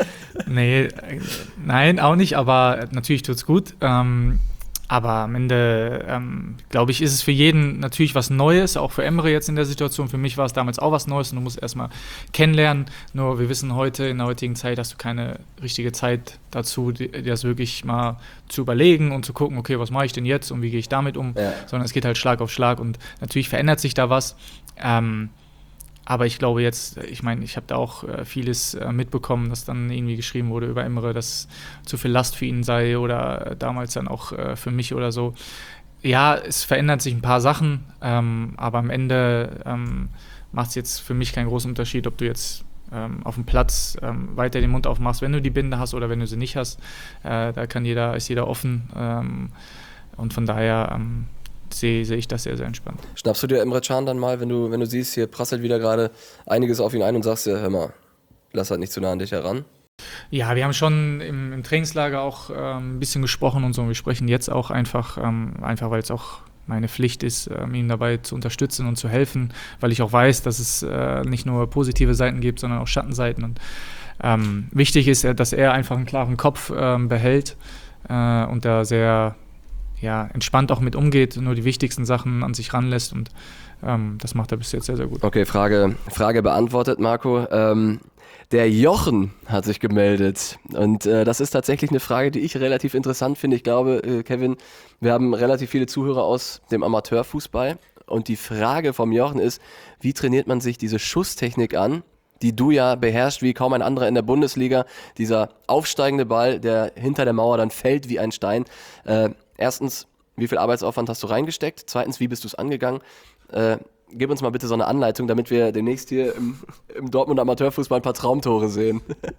nee, äh, nein, auch nicht, aber natürlich tut's gut. Ähm, aber am Ende, ähm, glaube ich, ist es für jeden natürlich was Neues, auch für Emre jetzt in der Situation. Für mich war es damals auch was Neues und du musst erstmal kennenlernen. Nur wir wissen heute, in der heutigen Zeit hast du keine richtige Zeit dazu, dir das wirklich mal zu überlegen und zu gucken, okay, was mache ich denn jetzt und wie gehe ich damit um? Ja. Sondern es geht halt Schlag auf Schlag und natürlich verändert sich da was. Ähm, Aber ich glaube jetzt, ich meine, ich habe da auch äh, vieles äh, mitbekommen, dass dann irgendwie geschrieben wurde über Emre, dass zu viel Last für ihn sei oder äh, damals dann auch äh, für mich oder so. Ja, es verändert sich ein paar Sachen, ähm, aber am Ende ähm, macht es jetzt für mich keinen großen Unterschied, ob du jetzt ähm, auf dem Platz ähm, weiter den Mund aufmachst, wenn du die Binde hast oder wenn du sie nicht hast. Äh, da kann jeder, ist jeder offen ähm, und von daher ähm, sehe seh ich das sehr, sehr entspannt. Schnappst du dir Emre Can dann mal, wenn du, wenn du siehst, hier prasselt wieder gerade einiges auf ihn ein und sagst dir, hör mal, lass halt nicht zu nah an dich heran? Ja, wir haben schon im, im Trainingslager auch ähm, ein bisschen gesprochen und so. Und wir sprechen jetzt auch einfach, ähm, einfach weil es auch meine Pflicht ist, ähm, ihm dabei zu unterstützen und zu helfen, weil ich auch weiß, dass es äh, nicht nur positive Seiten gibt, sondern auch Schattenseiten. Und ähm, wichtig ist, dass er einfach einen klaren Kopf ähm, behält äh, und da sehr ja, entspannt auch mit umgeht, nur die wichtigsten Sachen an sich ranlässt und ähm, das macht er bis jetzt sehr, sehr gut. Okay, Frage, Frage beantwortet, Marco. Ähm, der Jochen hat sich gemeldet und äh, das ist tatsächlich eine Frage, die ich relativ interessant finde. Ich glaube, äh, Kevin, wir haben relativ viele Zuhörer aus dem Amateurfußball und die Frage vom Jochen ist, wie trainiert man sich diese Schusstechnik an, die du ja beherrschst wie kaum ein anderer in der Bundesliga, dieser aufsteigende Ball, der hinter der Mauer dann fällt wie ein Stein. Äh, Erstens, wie viel Arbeitsaufwand hast du reingesteckt? Zweitens, wie bist du es angegangen? Äh, gib uns mal bitte so eine Anleitung, damit wir demnächst hier im, im Dortmund Amateurfußball ein paar Traumtore sehen.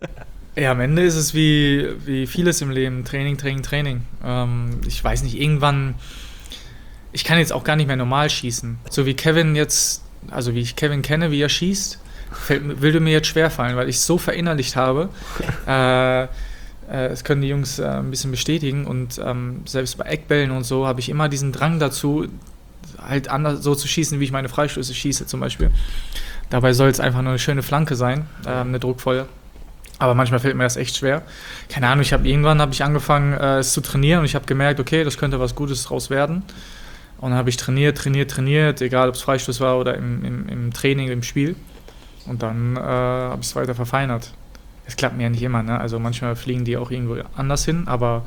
Ja, am Ende ist es wie, wie vieles im Leben. Training, Training, Training. Ähm, ich weiß nicht, irgendwann, ich kann jetzt auch gar nicht mehr normal schießen. So wie Kevin jetzt, also wie ich Kevin kenne, wie er schießt, fällt, würde mir jetzt schwerfallen, weil ich es so verinnerlicht habe. äh, äh, das können die Jungs äh, ein bisschen bestätigen und ähm, selbst bei Eckbällen und so habe ich immer diesen Drang dazu, halt anders so zu schießen, wie ich meine Freistöße schieße zum Beispiel. Dabei soll es einfach nur eine schöne Flanke sein, äh, eine druckvolle. Aber manchmal fällt mir das echt schwer. Keine Ahnung, ich habe irgendwann habe ich angefangen, äh, es zu trainieren und ich habe gemerkt, okay, das könnte was Gutes draus werden. Und dann habe ich trainiert, trainiert, trainiert, egal ob es Freistoß war oder im, im, im Training, im Spiel. Und dann äh, habe ich es weiter verfeinert. Es klappt mir ja nicht immer, ne? Also manchmal fliegen die auch irgendwo anders hin, aber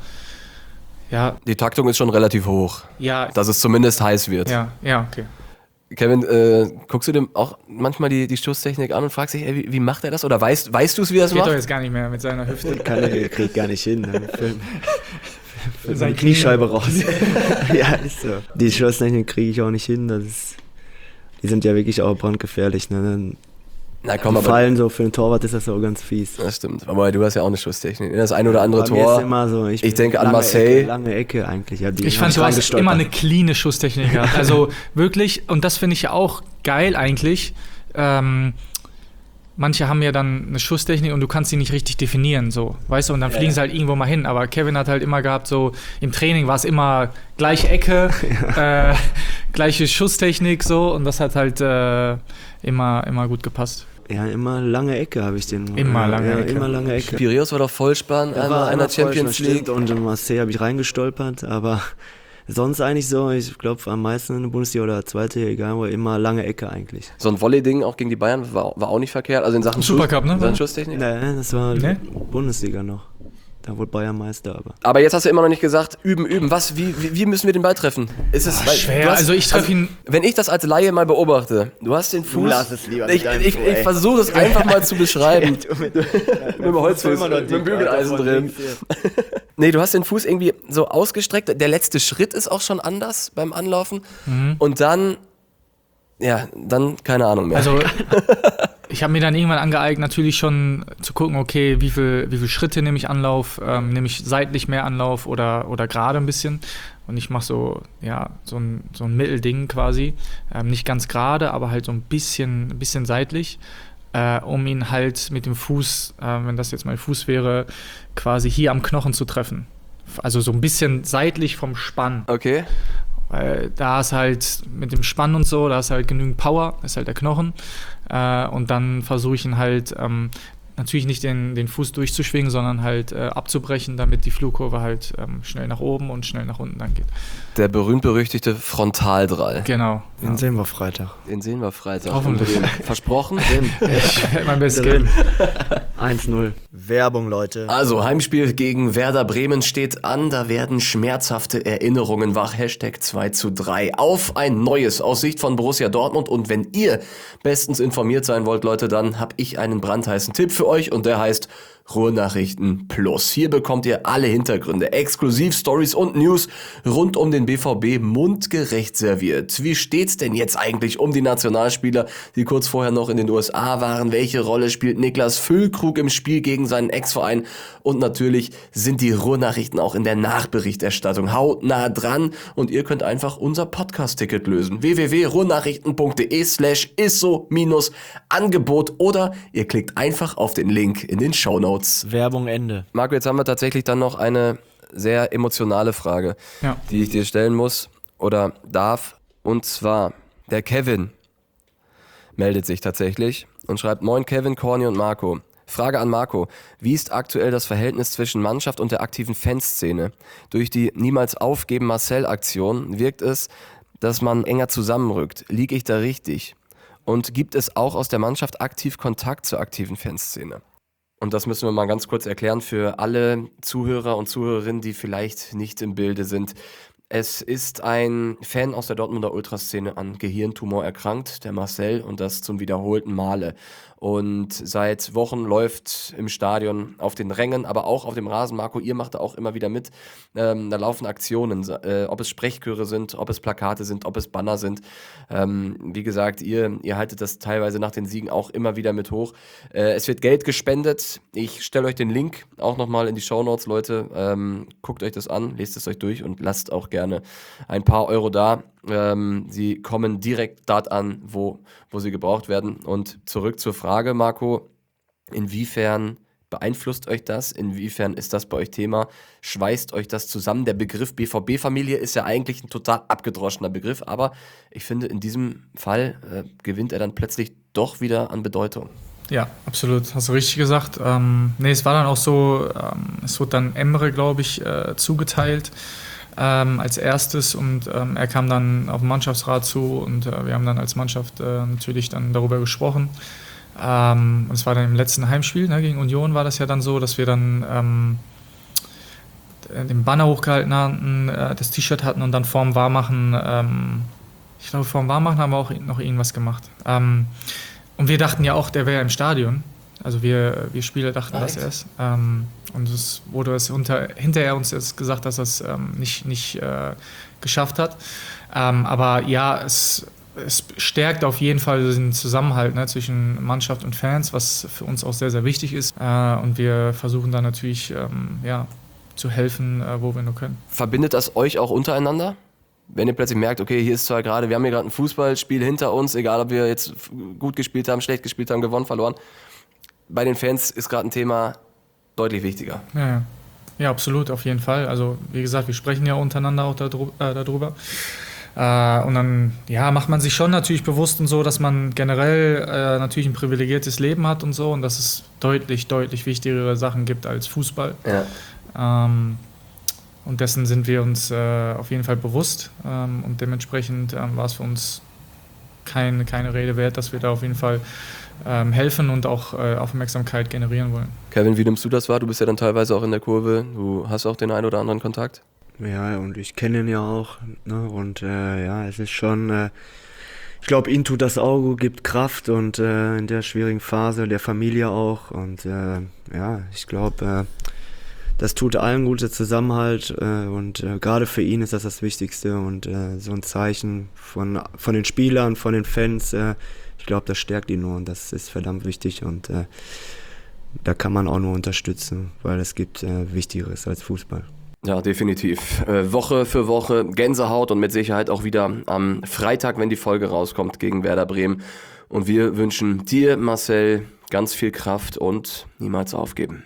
ja. Die Taktung ist schon relativ hoch, Ja. dass es zumindest heiß wird. Ja, ja, okay. Kevin, äh, guckst du dir auch manchmal die, die Schuss-Technik an und fragst dich, ey, wie, wie macht er das? Oder weißt, weißt du es, wie er es Geht doch macht? jetzt gar nicht mehr mit seiner Hüfte. Kann er, kriegt gar nicht hin. Dann fällt Sein seine Kniescheibe raus. Ja, ist so. Die Schusstechnik kriege ich auch nicht hin. Das ist, die sind ja wirklich auch brandgefährlich. Ne? Dann Na komm, aber fallen so für einen Torwart ist das auch ganz fies. das stimmt. Aber du hast ja auch eine Schusstechnik. Das ein oder andere Bei mir ist Tor. immer so, ich, Ich denke an lange Marseille. Ecke, lange Ecke eigentlich. Ja, die Ich hab fand, du hast reingestolpert. immer eine cleane Schusstechnik gehabt. Also wirklich, und das finde ich ja auch geil eigentlich. Ähm, manche haben ja dann eine Schusstechnik und du kannst sie nicht richtig definieren, so, weißt du, und dann fliegen sie halt irgendwo mal hin. Aber Kevin hat halt immer gehabt, so im Training war es immer gleiche Ecke, äh, gleiche Schusstechnik, so, und das hat halt äh, immer, immer gut gepasst. Ja, immer lange Ecke habe ich den. Immer ja, lange ja, Ecke. Immer lange Ecke. Piraeus war doch voll spannend, Da einmal war einer einer Champions voll, League. stimmt, und in Marseille habe ich reingestolpert, aber sonst eigentlich so, ich glaube am meisten in der Bundesliga oder zweite, egal wo, immer lange Ecke eigentlich. So ein Volley-Ding auch gegen die Bayern war, war auch nicht verkehrt. Also in Sachen Supercup, ne? in Sachen Schusstechnik. Nee, das war Nee? Bundesliga noch. Da wurde Bayern Meister, aber. Aber jetzt hast du immer noch nicht gesagt, üben, üben. Was, wie, wie, wie müssen wir den Ball treffen? Ist es weil, schwer. du hast- Also ich treffe ihn- Wenn ich das als Laie mal beobachte, du hast den Fuß. lass es lieber mit ich deinem ich, Fuß, ich ey. versuche es einfach mal zu beschreiben. mit dem Holzfuß, mit dem Bügeleisen drin. Nee, du hast den Fuß irgendwie so ausgestreckt. Der letzte Schritt ist auch schon anders beim Anlaufen. Mhm. Und dann, ja, dann keine Ahnung mehr. Also ich habe mir dann irgendwann angeeignet, natürlich schon zu gucken, okay, wie viel, wie viel Schritte nehme ich Anlauf, ähm, nehme ich seitlich mehr Anlauf oder, oder gerade ein bisschen. Und ich mache so, ja, so ein, so ein Mittelding quasi. Ähm, nicht ganz gerade, aber halt so ein bisschen, ein bisschen seitlich, äh, um ihn halt mit dem Fuß, äh, wenn das jetzt mein Fuß wäre, quasi hier am Knochen zu treffen. Also so ein bisschen seitlich vom Spann. Okay. Weil da ist halt mit dem Spann und so, da ist halt genügend Power, das ist halt der Knochen. Äh, und dann versuche ich ihn halt ähm, natürlich nicht den, den Fuß durchzuschwingen, sondern halt äh, abzubrechen, damit die Flugkurve halt ähm, schnell nach oben und schnell nach unten dann geht. Der berühmt-berüchtigte Frontaldrall. Genau. Den sehen wir Freitag. Den sehen wir Freitag. Hoffentlich. Versprochen? Ich werde mein Bestes geben. eins null. Werbung, Leute. Also, Heimspiel gegen Werder Bremen steht an. Da werden schmerzhafte Erinnerungen wach. Hashtag zwei zu drei. Auf ein neues aus Sicht von Borussia Dortmund. Und wenn ihr bestens informiert sein wollt, Leute, dann habe ich einen brandheißen Tipp für euch. Und der heißt Ruhrnachrichten Plus. Hier bekommt ihr alle Hintergründe, Exklusiv-Stories und News rund um den B V B mundgerecht serviert. Wie steht's denn jetzt eigentlich um die Nationalspieler, die kurz vorher noch in den U S A waren? Welche Rolle spielt Niklas Füllkrug im Spiel gegen seinen Ex-Verein? Und natürlich sind die Ruhrnachrichten auch in der Nachberichterstattung hautnah dran. Und ihr könnt einfach unser Podcast-Ticket lösen. w w w punkt ruhrnachrichten punkt de slash isso minus Angebot oder ihr klickt einfach auf den Link in den Shownotes. Werbung Ende. Marco, jetzt haben wir tatsächlich dann noch eine sehr emotionale Frage, Ja. die ich dir stellen muss oder darf. Und zwar, der Kevin meldet sich tatsächlich und schreibt: Moin Kevin, Corny und Marco. Frage an Marco: Wie ist aktuell das Verhältnis zwischen Mannschaft und der aktiven Fanszene? Durch die Niemals aufgeben Marcel-Aktion wirkt es, dass man enger zusammenrückt. Liege ich da richtig? Und gibt es auch aus der Mannschaft aktiv Kontakt zur aktiven Fanszene? Und das müssen wir mal ganz kurz erklären für alle Zuhörer und Zuhörerinnen, die vielleicht nicht im Bilde sind. Es ist ein Fan aus der Dortmunder Ultraszene an Gehirntumor erkrankt, der Marcel, und das zum wiederholten Male. Und seit Wochen läuft im Stadion auf den Rängen, aber auch auf dem Rasen, Marco, ihr macht da auch immer wieder mit, ähm, da laufen Aktionen, äh, ob es Sprechchöre sind, ob es Plakate sind, ob es Banner sind. Ähm, wie gesagt, ihr, ihr haltet das teilweise nach den Siegen auch immer wieder mit hoch. Äh, es wird Geld gespendet. Ich stelle euch den Link auch nochmal in die Shownotes, Leute. Ähm, guckt euch das an, lest es euch durch und lasst auch gerne ein paar Euro da. Ähm, sie kommen direkt dort an, wo, wo sie gebraucht werden. Und zurück zur Frage, Marco: Inwiefern Beeinflusst euch das? Inwiefern ist das bei euch Thema? Schweißt euch das zusammen? Der Begriff B V B-Familie ist ja eigentlich ein total abgedroschener Begriff, aber ich finde, in diesem Fall äh, gewinnt er dann plötzlich doch wieder an Bedeutung. Ja, absolut. Hast du richtig gesagt. Ähm, nee, es war dann auch so, ähm, es wurde dann Emre, glaube ich, äh, zugeteilt ähm, als erstes und ähm, er kam dann auf den Mannschaftsrat zu und äh, wir haben dann als Mannschaft äh, natürlich dann darüber gesprochen. Ähm, und es war dann im letzten Heimspiel, ne, gegen Union war das ja dann so, dass wir dann ähm, den Banner hochgehalten hatten, äh, das T-Shirt hatten und dann vorm Warmmachen, ähm, ich glaube vorm Warmmachen haben wir auch noch irgendwas gemacht. Ähm, und wir dachten ja auch, der wäre im Stadion. Also wir, wir Spieler dachten, right. dass er ist. Ähm, und es wurde es unter, hinterher uns jetzt gesagt, dass er es ähm, nicht, nicht äh, geschafft hat. Ähm, aber ja, es, es stärkt auf jeden Fall den Zusammenhalt, ne, zwischen Mannschaft und Fans, was für uns auch sehr, sehr wichtig ist. Äh, und wir versuchen dann natürlich ähm, ja, zu helfen, äh, wo wir nur können. Verbindet das euch auch untereinander? Wenn ihr plötzlich merkt, okay, hier ist zwar gerade, wir haben hier gerade ein Fußballspiel hinter uns, egal ob wir jetzt gut gespielt haben, schlecht gespielt haben, gewonnen, verloren. Bei den Fans ist gerade ein Thema deutlich wichtiger. Ja, ja. ja, absolut, auf jeden Fall. Also wie gesagt, wir sprechen ja untereinander auch dadru- äh, darüber. Äh, und dann ja, macht man sich schon natürlich bewusst und so, dass man generell äh, natürlich ein privilegiertes Leben hat und so und dass es deutlich, deutlich wichtigere Sachen gibt als Fußball. Ja. Ähm, und dessen sind wir uns äh, auf jeden Fall bewusst ähm, und dementsprechend ähm, war es für uns kein, keine Rede wert, dass wir da auf jeden Fall ähm, helfen und auch äh, Aufmerksamkeit generieren wollen. Kevin, wie nimmst du das wahr? Du bist ja dann teilweise auch in der Kurve, du hast auch den einen oder anderen Kontakt. Ja, und ich kenne ihn ja auch, ne? Und äh, ja, es ist schon, äh, ich glaube, ihm tut das auch gut, gibt Kraft und äh, in der schwierigen Phase der Familie auch und äh, ja, ich glaube, äh, das tut allen gut, der Zusammenhalt äh, und äh, gerade für ihn ist das das Wichtigste und äh, so ein Zeichen von, von den Spielern, von den Fans, äh, ich glaube, das stärkt ihn nur und das ist verdammt wichtig und äh, da kann man auch nur unterstützen, weil es gibt äh, Wichtigeres als Fußball. Ja, definitiv. Äh, Woche für Woche Gänsehaut und mit Sicherheit auch wieder am Freitag, wenn die Folge rauskommt, gegen Werder Bremen. Und wir wünschen dir, Marcel, ganz viel Kraft und niemals aufgeben.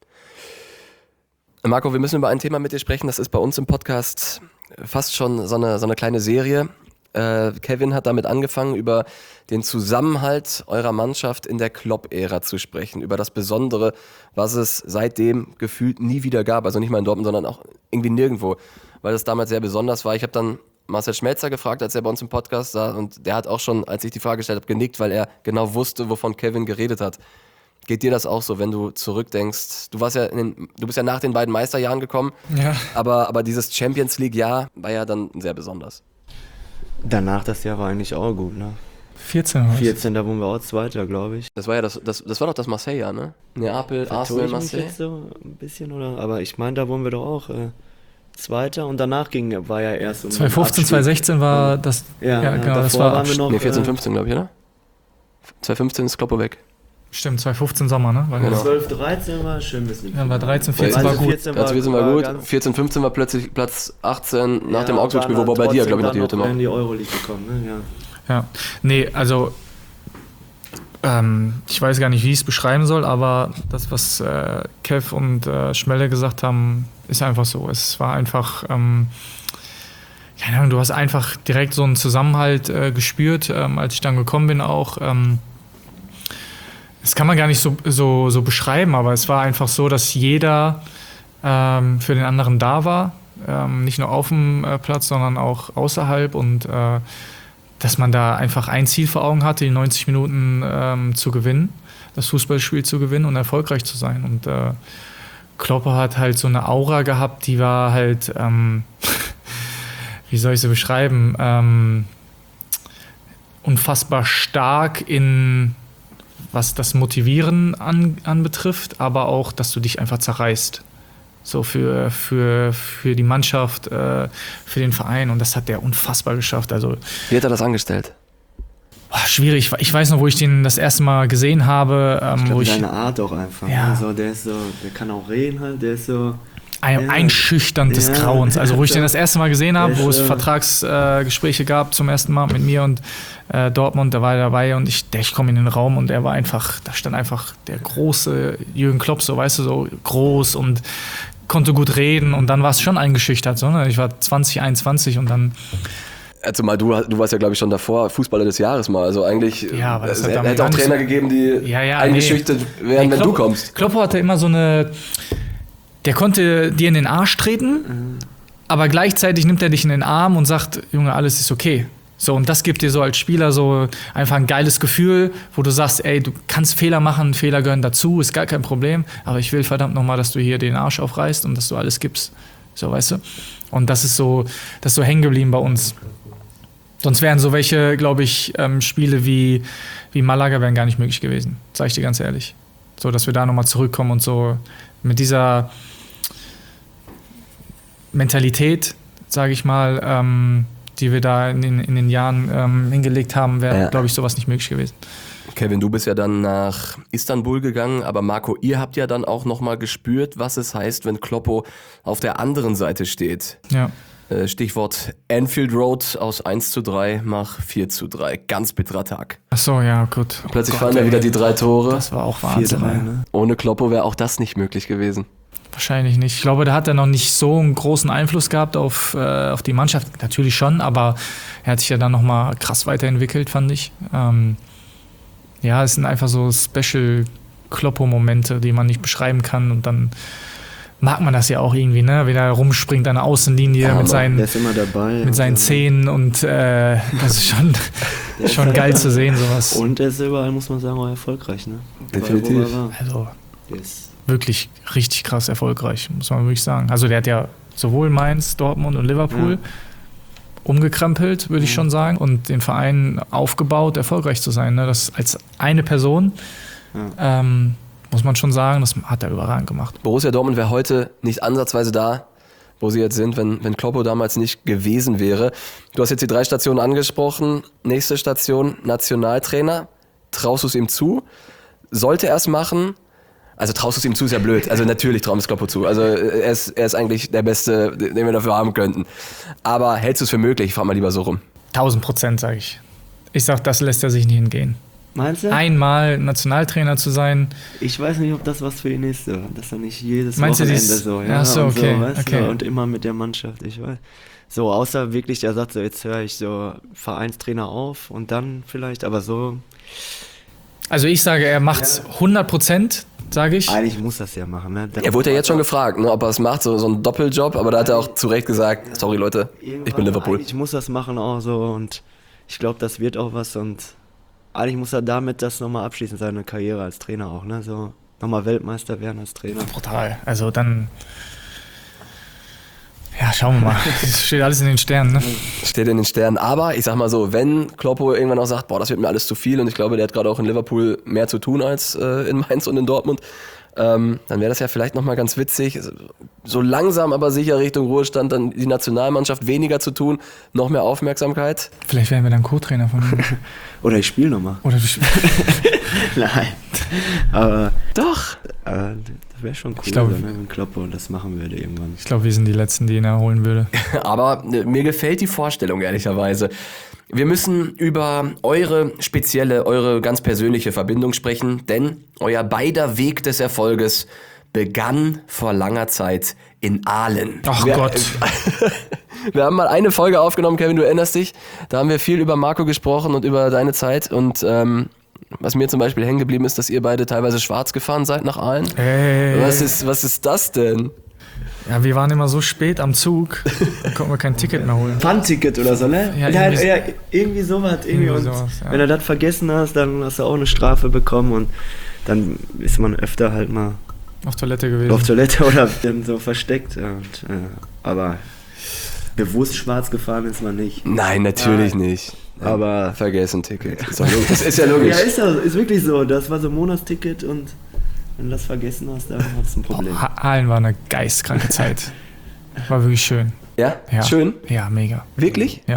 Marco, wir müssen über ein Thema mit dir sprechen, das ist bei uns im Podcast fast schon so eine, so eine kleine Serie. Äh, Kevin hat damit angefangen, über den Zusammenhalt eurer Mannschaft in der Klopp-Ära zu sprechen, über das Besondere, was es seitdem gefühlt nie wieder gab, also nicht mal in Dortmund, sondern auch irgendwie nirgendwo, weil das damals sehr besonders war. Ich habe dann Marcel Schmelzer gefragt, als er bei uns im Podcast saß und der hat auch schon, als ich die Frage gestellt habe, genickt, weil er genau wusste, wovon Kevin geredet hat. Geht dir das auch so, wenn du zurückdenkst? Du warst ja in den, du bist ja nach den beiden Meisterjahren gekommen, Ja. aber, aber dieses Champions League-Jahr war ja dann sehr besonders. Danach das Jahr war eigentlich auch gut, ne? vierzehn war es. vierzehn, da wurden wir auch Zweiter, glaube ich. Das war ja das, das, das war doch das Marseille-Jahr, ne? Neapel, Vertue Arsenal, ich mich Marseille. jetzt so ein bisschen, oder? Aber ich meine, da wurden wir doch auch äh, Zweiter und danach ging, war ja erst um zwanzig fünfzehn, zwanzig sechzehn war das, Ja, ja, ja, genau, das davor war waren wir noch. Nee, vierzehn, äh, fünfzehn, glaube ich, oder? zwanzig fünfzehn ist Kloppo weg. Stimmt, zwanzig fünfzehn Sommer, ne? War Genau. zwölf, dreizehn war schön bis Ja, war dreizehn, vierzehn war gut. vierzehn Also wir sind mal gut. ganz- vierzehn, fünfzehn war plötzlich Platz achtzehn nach ja, dem Augsburg-Spiel, und dann wobei bei dir, trotzdem glaube ich, noch die dann Hütte noch. in die Euroleague gekommen, ne? Ja. Ja, nee, also ähm, ich weiß gar nicht, wie ich es beschreiben soll, aber das, was äh, Kev und äh, Schmelle gesagt haben, ist einfach so. Es war einfach, ähm, keine Ahnung, du hast einfach direkt so einen Zusammenhalt äh, gespürt, ähm, als ich dann gekommen bin auch. Ähm, das kann man gar nicht so, so, so beschreiben, aber es war einfach so, dass jeder ähm, für den anderen da war. Ähm, nicht nur auf dem äh, Platz, sondern auch außerhalb und äh, dass man da einfach ein Ziel vor Augen hatte, die neunzig Minuten ähm, zu gewinnen, das Fußballspiel zu gewinnen und erfolgreich zu sein. Und äh, Klopp hat halt so eine Aura gehabt, die war halt, ähm, wie soll ich sie beschreiben, ähm, unfassbar stark in, was das Motivieren an, anbetrifft, aber auch, dass du dich einfach zerreißt. So für, für, für die Mannschaft, äh, für den Verein. Und das hat der unfassbar geschafft. Also, Wie hat er das angestellt? boah, schwierig. Ich weiß noch, wo ich den das erste Mal gesehen habe. Ähm, Ich wo glaube, ich, seine Art auch einfach. Ja. Also, der ist so, der kann auch reden halt, der ist so. ein, ja. einschüchternd des Ja. Grauens. Also wo ich den das erste Mal gesehen habe, wo es Ja. Vertragsgespräche äh, gab zum ersten Mal mit mir und äh, Dortmund, da war er dabei und ich, der, ich komme in den Raum und er war einfach, da stand einfach der große Jürgen Klopp, so weißt du, so groß und konnte gut reden und dann war es schon eingeschüchtert. So, ne? Ich war zwanzig, einundzwanzig und dann Also mal, du, du warst ja, glaube ich, schon davor Fußballer des Jahres mal. Also eigentlich Ja, aber das es hat hätte damit auch gar nicht Trainer so- gegeben, die Ja, ja, eingeschüchtert nee. wären, Nee, wenn Klopp, du kommst. Kloppo hatte immer so eine, der konnte dir in den Arsch treten, aber gleichzeitig nimmt er dich in den Arm und sagt, Junge, alles ist okay. So, und das gibt dir so als Spieler so einfach ein geiles Gefühl, wo du sagst, ey, du kannst Fehler machen, Fehler gehören dazu, ist gar kein Problem, aber ich will verdammt nochmal, dass du hier den Arsch aufreißt und dass du alles gibst. So, weißt du? Und das ist so, das ist so hängen geblieben bei uns. Sonst wären so welche, glaube ich, ähm, Spiele wie, wie Malaga wären gar nicht möglich gewesen, sage ich dir ganz ehrlich. So, dass wir da nochmal zurückkommen und so mit dieser Mentalität, sage ich mal, ähm, die wir da in den, in den Jahren ähm, hingelegt haben, wäre, Ja. glaube ich, sowas nicht möglich gewesen. Kevin, du bist ja dann nach Istanbul gegangen, aber Marco, ihr habt ja dann auch nochmal gespürt, was es heißt, wenn Kloppo auf der anderen Seite steht. Ja. Äh, Stichwort Anfield Road aus eins zu drei nach vier zu drei. Ganz bitterer Tag. Ach so, ja, gut. Plötzlich Oh fallen Gott, da wieder ey. die drei Tore. Das war auch vier Wahnsinn. drei, ey. ne? Ohne Kloppo wäre auch das nicht möglich gewesen. Wahrscheinlich nicht. Ich glaube, da hat er noch nicht so einen großen Einfluss gehabt auf, äh, auf die Mannschaft. Natürlich schon, aber er hat sich ja dann nochmal krass weiterentwickelt, fand ich. Ähm, ja, es sind einfach so Special-Kloppo-Momente, die man nicht beschreiben kann. Und dann mag man das ja auch irgendwie, ne? Wie er rumspringt an der Außenlinie Ja, mit Mann, seinen, Der ist immer dabei. mit seinen und, Zähnen und äh, das ist schon, schon geil zu sehen, sowas. Und er ist überall, muss man sagen, auch erfolgreich, ne? Definitiv. Überall, wo er war. Also Der ist wirklich richtig krass erfolgreich, muss man wirklich sagen. Also der hat ja sowohl Mainz, Dortmund und Liverpool Ja. umgekrempelt, würde ich Ja. schon sagen, und den Verein aufgebaut, erfolgreich zu sein. Ne? Das als eine Person, Ja. ähm, muss man schon sagen, das hat er überragend gemacht. Borussia Dortmund wäre heute nicht ansatzweise da, wo sie jetzt sind, wenn, wenn Kloppo damals nicht gewesen wäre. Du hast jetzt die drei Stationen angesprochen. Nächste Station, Nationaltrainer. Traust du es ihm zu? Sollte er es machen? Also traust du es ihm zu, ist ja blöd. Also natürlich trauen wir es Kloppo zu. Also er ist, er ist eigentlich der Beste, den wir dafür haben könnten. Aber hältst du es für möglich? Ich frage mal lieber so rum. Tausend Prozent, sage ich. Ich sag, das lässt er sich nicht entgehen. Meinst du? Einmal Nationaltrainer zu sein, Ich weiß nicht, ob das was für ihn ist, so. Dass er nicht jedes Meinst du, Wochenende dies- so, ja, Ach so, und okay, so, weißt okay. du, und immer mit der Mannschaft, ich weiß. So, außer wirklich der Satz, so, jetzt höre ich so Vereinstrainer auf und dann vielleicht, aber so, also ich sage, er macht's hundert Prozent, sage ich. eigentlich muss das ja machen, ne? Er wurde ja jetzt schon gefragt, ne, ob er es macht, so, so einen Doppeljob. Aber da hat er auch zu Recht gesagt, sorry Leute, ich bin Liverpool. Ich muss das machen auch so und ich glaube, das wird auch was und eigentlich muss er damit das nochmal abschließen, seine Karriere als Trainer auch, ne? So, nochmal Weltmeister werden als Trainer. Brutal. Also dann. Ja, schauen wir mal. Das steht alles in den Sternen, ne? Steht in den Sternen. Aber ich sag mal so, wenn Kloppo irgendwann auch sagt, boah, das wird mir alles zu viel und ich glaube, der hat gerade auch in Liverpool mehr zu tun als äh, in Mainz und in Dortmund, ähm, dann wäre das ja vielleicht nochmal ganz witzig. So langsam aber sicher Richtung Ruhestand dann die Nationalmannschaft weniger zu tun, noch mehr Aufmerksamkeit. Vielleicht werden wir dann Co-Trainer von ihm. Oder ich spiele nochmal. Oder du spielst. Nein. Aber Doch. äh, das wäre schon cool, Ich glaub- so, ne, wenn Kloppo das machen würde irgendwann. Ich glaube, wir sind die Letzten, die ihn erholen würde. Aber äh, mir gefällt die Vorstellung ehrlicherweise. Wir müssen über eure spezielle, eure ganz persönliche Verbindung sprechen, denn euer beider Weg des Erfolges begann vor langer Zeit in Aalen. Ach wir, Gott. Wir haben mal eine Folge aufgenommen, Kevin, du erinnerst dich. Da haben wir viel über Marco gesprochen und über deine Zeit. Und ähm, was mir zum Beispiel hängen geblieben ist, dass ihr beide teilweise schwarz gefahren seid nach Aalen. Ey. Was ist, was ist das denn? Ja, wir waren immer so spät am Zug, dann konnten wir kein Ticket mehr holen. Pfandticket oder so, ne? Ja, ja, irgendwie- ja, irgendwie sowas. Irgendwie. Irgendwie Und sowas, ja. wenn du das vergessen hast, dann hast du auch eine Strafe bekommen und dann ist man öfter halt mal Auf Toilette gewesen. auf Toilette oder dann so versteckt. Und, äh, aber bewusst schwarz gefahren ist man nicht. Nein, natürlich Nein. nicht. Aber Vergessen Ticket. Ist, doch logisch. Das ist ja logisch. ja, ist, ja, ist wirklich so. Das war so ein Monatsticket und wenn du das vergessen hast, dann hast du ein Problem. Ha- Aalen war eine geistkranke Zeit. War wirklich schön. Ja? Ja. Schön? Ja, mega. Wirklich? Ja.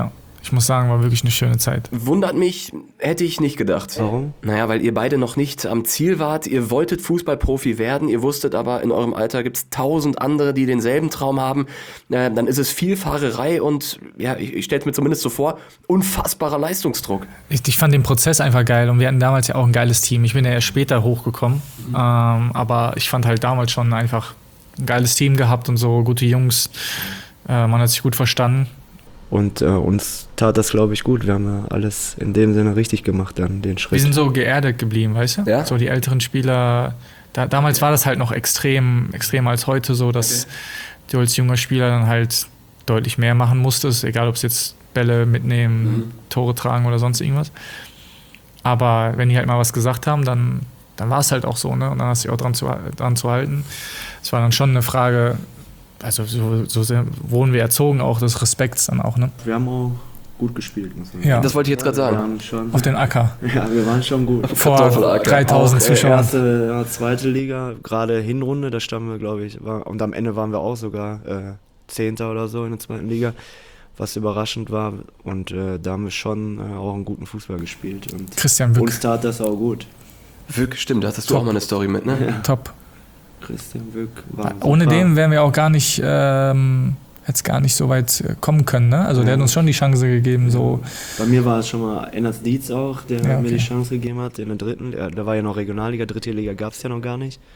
ich muss sagen, war wirklich eine schöne Zeit. Wundert mich, hätte ich nicht gedacht. Warum? Naja, weil ihr beide noch nicht am Ziel wart. Ihr wolltet Fußballprofi werden, ihr wusstet aber, in eurem Alter gibt es tausend andere, die denselben Traum haben. Äh, dann ist es viel Fahrerei und, ja, ich, ich stelle es mir zumindest so vor, unfassbarer Leistungsdruck. Ich, ich fand den Prozess einfach geil und wir hatten damals ja auch ein geiles Team. Ich bin ja erst später hochgekommen, mhm. ähm, aber ich fand halt damals schon einfach ein geiles Team gehabt und so, gute Jungs. Äh, man hat sich gut verstanden. Und äh, uns tat das, glaube ich, gut. Wir haben ja alles in dem Sinne richtig gemacht, dann den Schritt. Wir sind so geerdet geblieben, weißt du? Ja? So die älteren Spieler, da, damals war das halt noch extrem, extremer als heute so, dass okay. du als junger Spieler dann halt deutlich mehr machen musstest, egal ob es jetzt Bälle mitnehmen, mhm. Tore tragen oder sonst irgendwas. Aber wenn die halt mal was gesagt haben, dann, dann war es halt auch so, ne? Und dann hast du dich auch dran zu, dran zu halten. Es war dann schon eine Frage, also so, so wurden wir erzogen, auch des Respekts dann auch, ne? Wir haben auch gut gespielt, muss man sagen. Ja. Das wollte ich jetzt gerade ja, sagen. Schon, auf den Acker. Ja, wir waren schon gut. Vor dreitausend Zuschauern. Erste, ja, zweite Liga, gerade Hinrunde, da standen wir, glaube ich, war, und am Ende waren wir auch sogar äh, Zehnter oder so in der zweiten Liga, was überraschend war. Und äh, da haben wir schon äh, auch einen guten Fußball gespielt. Und Christian Wück. Uns tat das auch gut. Wück, stimmt, da hattest du Top. auch mal eine Story mit, ne? Ja. Top. Christian Wück war Ohne super. den wären wir auch gar nicht, ähm, jetzt gar nicht so weit kommen können, ne? Also ja. Der hat uns schon die Chance gegeben, so. Bei mir war es schon mal Enners Dietz auch, der ja, okay. mir die Chance gegeben hat in der dritten. Der, der war ja noch Regionalliga, dritte Liga gab es ja noch gar nicht.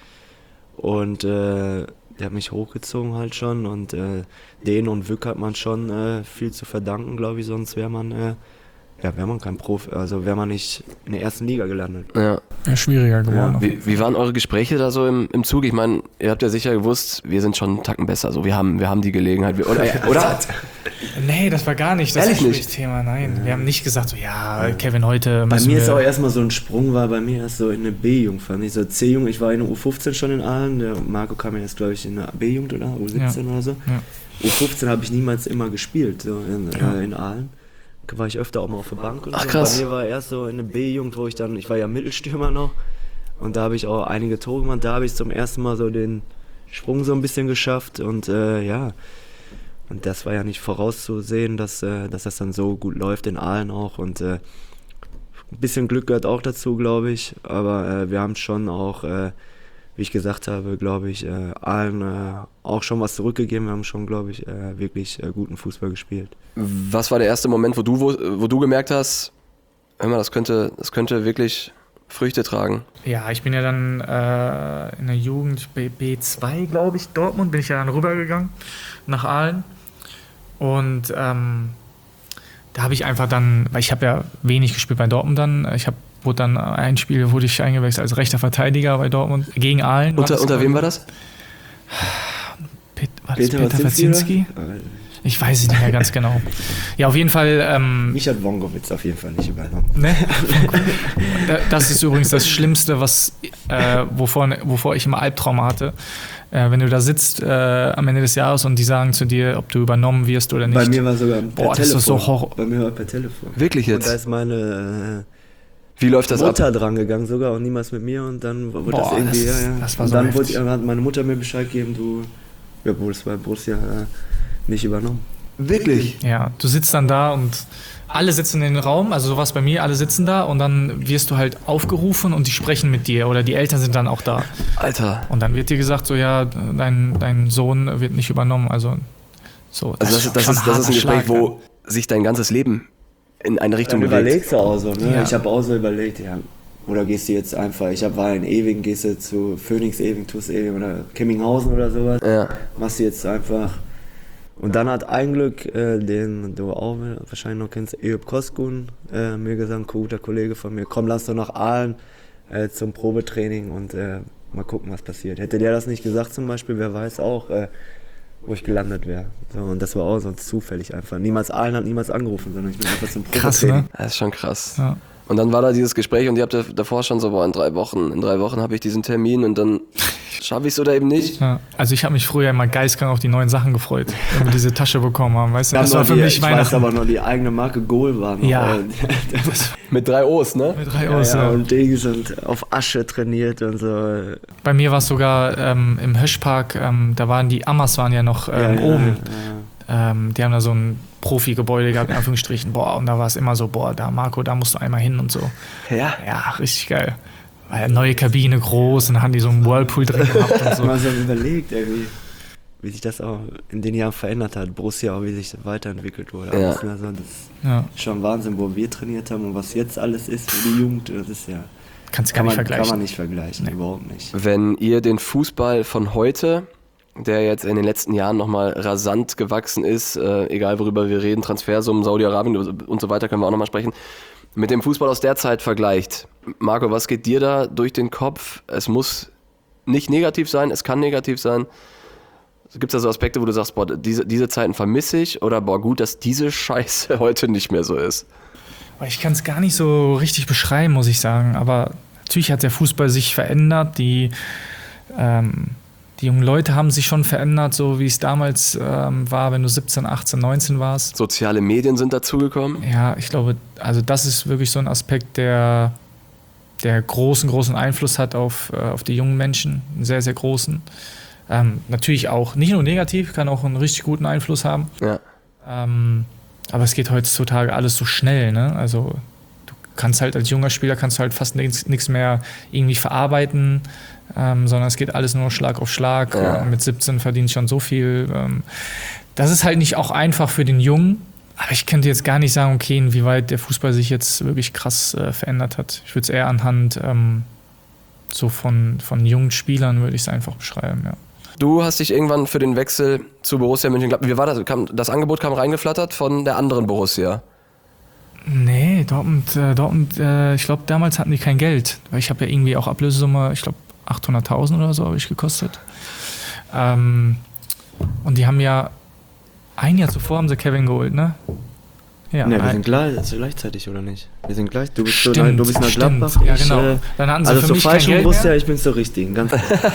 Und äh, der hat mich hochgezogen halt schon und äh, den und Wück hat man schon äh, viel zu verdanken, glaube ich, sonst wäre man, äh, ja, wäre man kein Profi, also wäre man nicht in der ersten Liga gelandet. Ja. Ja, schwieriger geworden. Ja. Wie, wie waren eure Gespräche da so im, im Zug? Ich meine, ihr habt ja sicher gewusst, wir sind schon einen Tacken besser, so wir haben, wir haben die Gelegenheit. Wir, oder? oder? Nee, das war gar nicht das Ehrlich nicht? Thema, nein. Ja. Wir haben nicht gesagt, so, ja, Kevin, heute Bei mir wir ist auch erstmal so ein Sprung, war bei mir erst so in eine B-Jugend, fand ich so C-Jugend, ich war in der U fünfzehn schon in Aalen, der Marco kam ja jetzt, glaube ich, in der B-Jugend oder U siebzehn ja. oder so. Ja. U fünfzehn habe ich niemals immer gespielt, so in, ja. äh, in Aalen. War ich öfter auch mal auf der Bank und Ach, so. krass. Bei mir war erst so in der B-Jugend, wo ich dann, ich war ja Mittelstürmer noch und da habe ich auch einige Tore gemacht, da habe ich zum ersten Mal so den Sprung so ein bisschen geschafft und äh, ja, und das war ja nicht vorauszusehen, dass, äh, dass das dann so gut läuft in Aalen auch und äh, ein bisschen Glück gehört auch dazu, glaube ich, aber äh, wir haben schon auch, äh, wie ich gesagt habe, glaube ich, äh, Aalen äh, auch schon was zurückgegeben, wir haben schon, glaube ich, äh, wirklich äh, guten Fußball gespielt. Was war der erste Moment, wo du, wo, wo du gemerkt hast, hör mal, das könnte, das könnte wirklich Früchte tragen? Ja, ich bin ja dann äh, in der Jugend B zwei, glaube ich, Dortmund, bin ich ja dann rübergegangen nach Aalen. Und ähm, da habe ich einfach dann, weil ich habe ja wenig gespielt bei Dortmund dann, ich habe wurde dann ein Spiel, wurde ich eingewechselt als rechter Verteidiger bei Dortmund gegen Aalen. Unter, unter wem war das? Pet, war das Peter, Peter Wazinski? Ich weiß es nicht mehr ganz genau. Ja, auf jeden Fall. Ähm, Mich hat Wongowitz auf jeden Fall nicht übernommen. Ne? Das ist übrigens das Schlimmste, was, äh, wovor, wovor ich immer Albtrauma hatte. Äh, wenn du da sitzt äh, am Ende des Jahres und die sagen zu dir, ob du übernommen wirst oder nicht. Bei mir war sogar per Boah, Telefon. Das ist so Horror. Bei mir war per Telefon. Wirklich jetzt? Und da ist meine äh, Wie läuft das Mutter ab? dran gegangen, sogar und niemals mit mir und dann wurde Boah, das irgendwie, das, ja, ja. Das war und so dann heftig. wurde, hat meine Mutter mir Bescheid gegeben, du, ja, wohl, es war Borussia äh, nicht übernommen. Wirklich? Ja, du sitzt dann da und alle sitzen in den Raum, also so war es bei mir, alle sitzen da und dann wirst du halt aufgerufen und die sprechen mit dir oder die Eltern sind dann auch da. Alter. Und dann wird dir gesagt, so ja, dein, dein Sohn wird nicht übernommen, also so. Das, also das, das, ist, das ist ein Gespräch, wo sich dein ganzes Leben in eine Richtung dann bewegt. Überlegst du auch so, ne? Ja. Ich habe auch so überlegt, ja, oder gehst du jetzt einfach, ich hab, war in Ewing, gehst du zu Phoenix Ewing, TuS Ewing oder Kemminghausen oder sowas, Ja. machst du jetzt einfach. Und dann hat ein Glück, äh, den du auch wahrscheinlich noch kennst, Eyüp Koskun, äh, mir gesagt, ein guter Kollege von mir, komm, lass doch nach Aalen äh, zum Probetraining und äh, mal gucken, was passiert. Hätte der das nicht gesagt zum Beispiel, wer weiß auch, äh, wo ich gelandet wäre. So, und das war auch so zufällig einfach. Niemals Aalen hat niemals angerufen, sondern ich bin einfach zum Probetraining. Krass, ne? Das ist schon krass. Ja. Und dann war da dieses Gespräch und ihr habt davor schon so, boah, in drei Wochen, in drei Wochen habe ich diesen Termin und dann schaffe ich es oder eben nicht. Ja, also ich habe mich früher immer geistkrank auf die neuen Sachen gefreut, wenn wir diese Tasche bekommen haben, weißt du? Dann Das war für die, mich ich Weihnachten. weiß aber noch, die eigene Marke Goal war noch. Ja. Äh, Mit drei O's, ne? Mit drei ja, O's, ja, ja. und die sind auf Asche trainiert und so. Bei mir war es sogar ähm, im Höschpark, ähm, da waren die Amas waren ja noch ähm, ja, oben. Ja, Ähm, die haben da so ein Profi-Gebäude gehabt, in Anführungsstrichen. Boah, und da war es immer so, boah, da Marco, da musst du einmal hin und so. Ja. Ja, richtig geil. Weil neue Kabine, groß, und dann haben die so einen Whirlpool drin gehabt und so. Mal so überlegt, irgendwie, wie sich das auch in den Jahren verändert hat. Borussia auch, wie sich das weiterentwickelt wurde. Ja. Also, das Ja. ist schon Wahnsinn, wo wir trainiert haben und was jetzt alles ist für die Jugend. Das ist ja... Kannst du gar Kann nicht man, vergleichen. kann man nicht vergleichen, nee. Überhaupt nicht. Wenn ihr den Fußball von heute, der jetzt in den letzten Jahren nochmal rasant gewachsen ist, äh, egal worüber wir reden, Transfersummen, Saudi-Arabien und so weiter, können wir auch nochmal sprechen, mit dem Fußball aus der Zeit vergleicht. Marco, was geht dir da durch den Kopf? Es muss nicht negativ sein, es kann negativ sein. Gibt es da so Aspekte, wo du sagst, boah, diese, diese Zeiten vermisse ich, oder boah, gut, dass diese Scheiße heute nicht mehr so ist? Ich kann es gar nicht so richtig beschreiben, muss ich sagen. Aber natürlich hat der Fußball sich verändert. Die, ähm, die jungen Leute haben sich schon verändert, so wie es damals ähm, war, wenn du siebzehn, achtzehn, neunzehn warst. Soziale Medien sind dazugekommen. Ja, ich glaube, also das ist wirklich so ein Aspekt, der, der großen, großen Einfluss hat auf, äh, auf die jungen Menschen. Einen sehr, sehr großen. Ähm, natürlich auch, nicht nur negativ, kann auch einen richtig guten Einfluss haben. Ja. Ähm, aber es geht heutzutage alles so schnell, ne? Also du kannst halt als junger Spieler kannst du halt fast nichts mehr irgendwie verarbeiten, ähm, sondern es geht alles nur Schlag auf Schlag. Ja. Äh, mit siebzehn verdienst schon so viel. Ähm, das ist halt nicht auch einfach für den Jungen. Aber ich könnte jetzt gar nicht sagen, okay, inwieweit der Fußball sich jetzt wirklich krass äh, verändert hat. Ich würde es eher anhand ähm, so von, von jungen Spielern, würde ich es einfach beschreiben, ja. Du hast dich irgendwann für den Wechsel zu Borussia Mönchengladbach, wie war das? Kam, das Angebot kam reingeflattert von der anderen Borussia? Nee, Dortmund, äh, Dortmund äh, ich glaube, damals hatten die kein Geld. Weil ich habe ja irgendwie auch Ablösesumme, ich glaube, achthunderttausend oder so habe ich gekostet. Ähm, und die haben ja, ein Jahr zuvor haben sie Kevin geholt, ne? Ja, Ne, wir ein- sind gleich, also gleichzeitig, oder nicht? Wir sind gleich, du bist, so, Stimmt, du bist nach stimmt. Gladbach. Ja, ich, genau. äh, Dann hatten sie also für so mich kein falsch Geld Borussia, mehr. ich bin so richtig. Ganz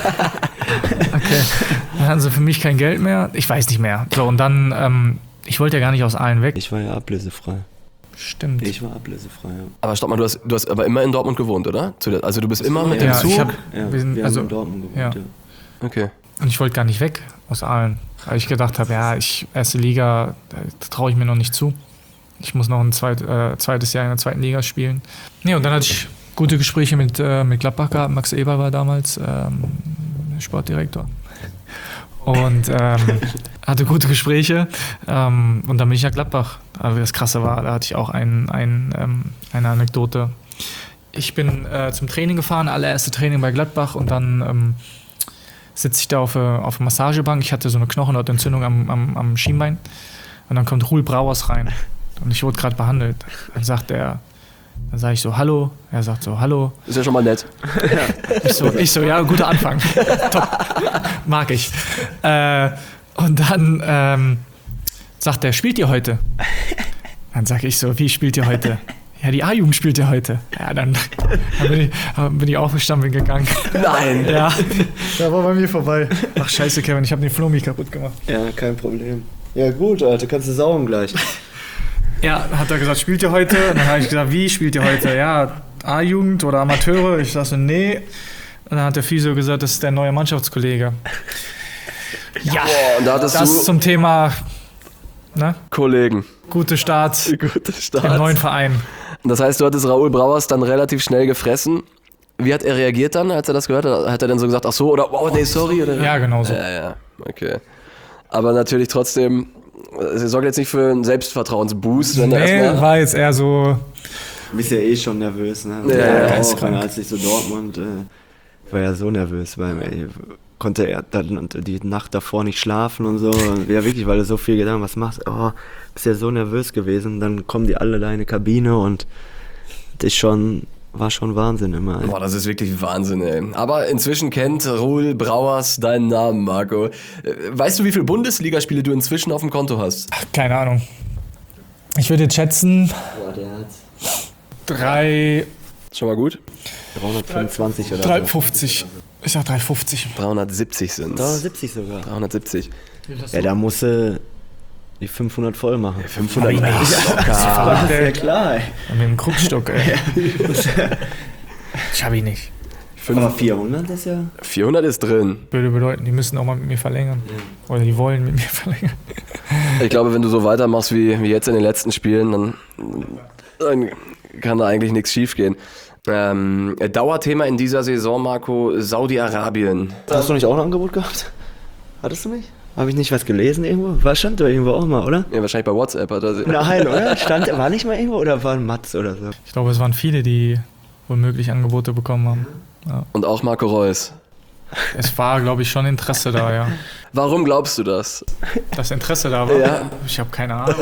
Okay. Dann hatten sie für mich kein Geld mehr. Ich weiß nicht mehr. So, und dann, ähm, ich wollte ja gar nicht aus Aalen weg. ich war ja ablösefrei. Stimmt. Ich war ablösefrei, ja. Aber stopp mal, du hast, du hast aber immer in Dortmund gewohnt, oder? Zu der- Also du bist immer mit dem ja, Zug? ich hab, Ja, wir sind, wir also, haben in Dortmund gewohnt, ja. ja. Okay. Und ich wollte gar nicht weg aus Aalen. Weil ich gedacht habe, ja, ich, erste Liga, da traue ich mir noch nicht zu. Ich muss noch ein zweit, äh, zweites Jahr in der zweiten Liga spielen. Nee, und dann hatte ich gute Gespräche mit, äh, mit Gladbach gehabt. Max Eber war damals ähm, Sportdirektor. Und ähm, hatte gute Gespräche. Ähm, und dann bin ich nach Gladbach. Aber das Krasse war, da hatte ich auch ein, ein, ähm, eine Anekdote. Ich bin äh, zum Training gefahren, allererste Training bei Gladbach. Und dann ähm, sitze ich da auf, äh, auf der Massagebank. Ich hatte so eine Knochenhautentzündung am, am, am Schienbein. Und dann kommt Ruhl Brauers rein. Und ich wurde gerade behandelt. Dann sagt er, dann sage ich so, hallo. Er sagt so, hallo. Ist ja schon mal nett. Ich so, ich so ja, guter Anfang. Top. Mag ich. Äh, und dann ähm, sagt er, spielt ihr heute? Dann sage ich so, wie spielt ihr heute? Ja, die A-Jugend spielt ihr heute. Ja, dann, dann bin, ich, dann bin ich aufgestanden, bin gegangen. Nein. Ja, da war bei mir vorbei. Ach scheiße, Kevin, ich habe den Flomi kaputt gemacht. Ja, kein Problem. Ja gut, Alter, kannst du saugen gleich. Ja, hat er gesagt, spielt ihr heute? Und dann habe ich gesagt, wie spielt ihr heute? Ja, A-Jugend oder Amateure? Ich sag so, nee. Und dann hat der Physio gesagt, das ist der neue Mannschaftskollege. Ja, Boah, und da hattest das du zum Thema ne? Kollegen. Gute Start Gute im Start. neuen Verein. Das heißt, du hattest Raoul Brauers dann relativ schnell gefressen. Wie hat er reagiert dann, als er das gehört hat? Hat er dann so gesagt, ach so, oder oh, nee, sorry? Oder? Ja, genau so. Ja, ja, okay. Aber natürlich trotzdem, es sorgt jetzt nicht für einen Selbstvertrauensboost, wenn er Nee, erstmal... war jetzt eher so, Du bist ja eh schon nervös, ne? Ja, ja, ja, auch, geisteskrank. als ich so Dortmund, äh, war ja so nervös, weil ey, konnte er dann die Nacht davor nicht schlafen und so. Ja, wirklich, weil du so viel gedacht hast, was machst du? Oh, bist ja so nervös gewesen. Dann kommen die alle da in die Kabine und das ist schon, war schon Wahnsinn immer. Ey. Boah, das ist wirklich Wahnsinn, ey. Aber inzwischen kennt Raoul Brauers deinen Namen, Marco. Äh, Weißt du, wie viele Bundesligaspiele du inzwischen auf dem Konto hast? keine Ahnung. Ich würde jetzt schätzen, Boah, der hat drei, Schon mal gut? dreihundertfünfundzwanzig oder drei so. fünfzig. Ich sag drei fünfzig. dreihundertsiebzig sind dreihundertsiebzig sogar. dreihundertsiebzig. Ja, da musst du die fünfhundert voll machen. fünfhundert Ja, Das ist ja klar, ey. mit dem Krugstock, ey. Ich hab ihn nicht. Aber vierhundert ist ja... vierhundert ist drin. Würde bedeuten, die müssen auch mal mit mir verlängern. Oder die wollen mit mir verlängern. Ich glaube, wenn du so weitermachst wie, wie jetzt in den letzten Spielen, dann, dann kann da eigentlich nichts schief gehen. Ähm, Dauerthema in dieser Saison, Marco, Saudi-Arabien. Hast du nicht auch ein Angebot gehabt? Hattest du nicht? Habe ich nicht was gelesen irgendwo? War stand da irgendwo auch mal, oder? Ja, wahrscheinlich bei WhatsApp. Hat er Nein, oder? Stand, war nicht mal irgendwo oder war ein Matz oder so? Ich glaube, es waren viele, die womöglich Angebote bekommen haben. Ja. Und auch Marco Reus. Es war, glaube ich, schon Interesse da, ja. Warum glaubst du das? Das Interesse da war? Ja. Ich habe keine Ahnung.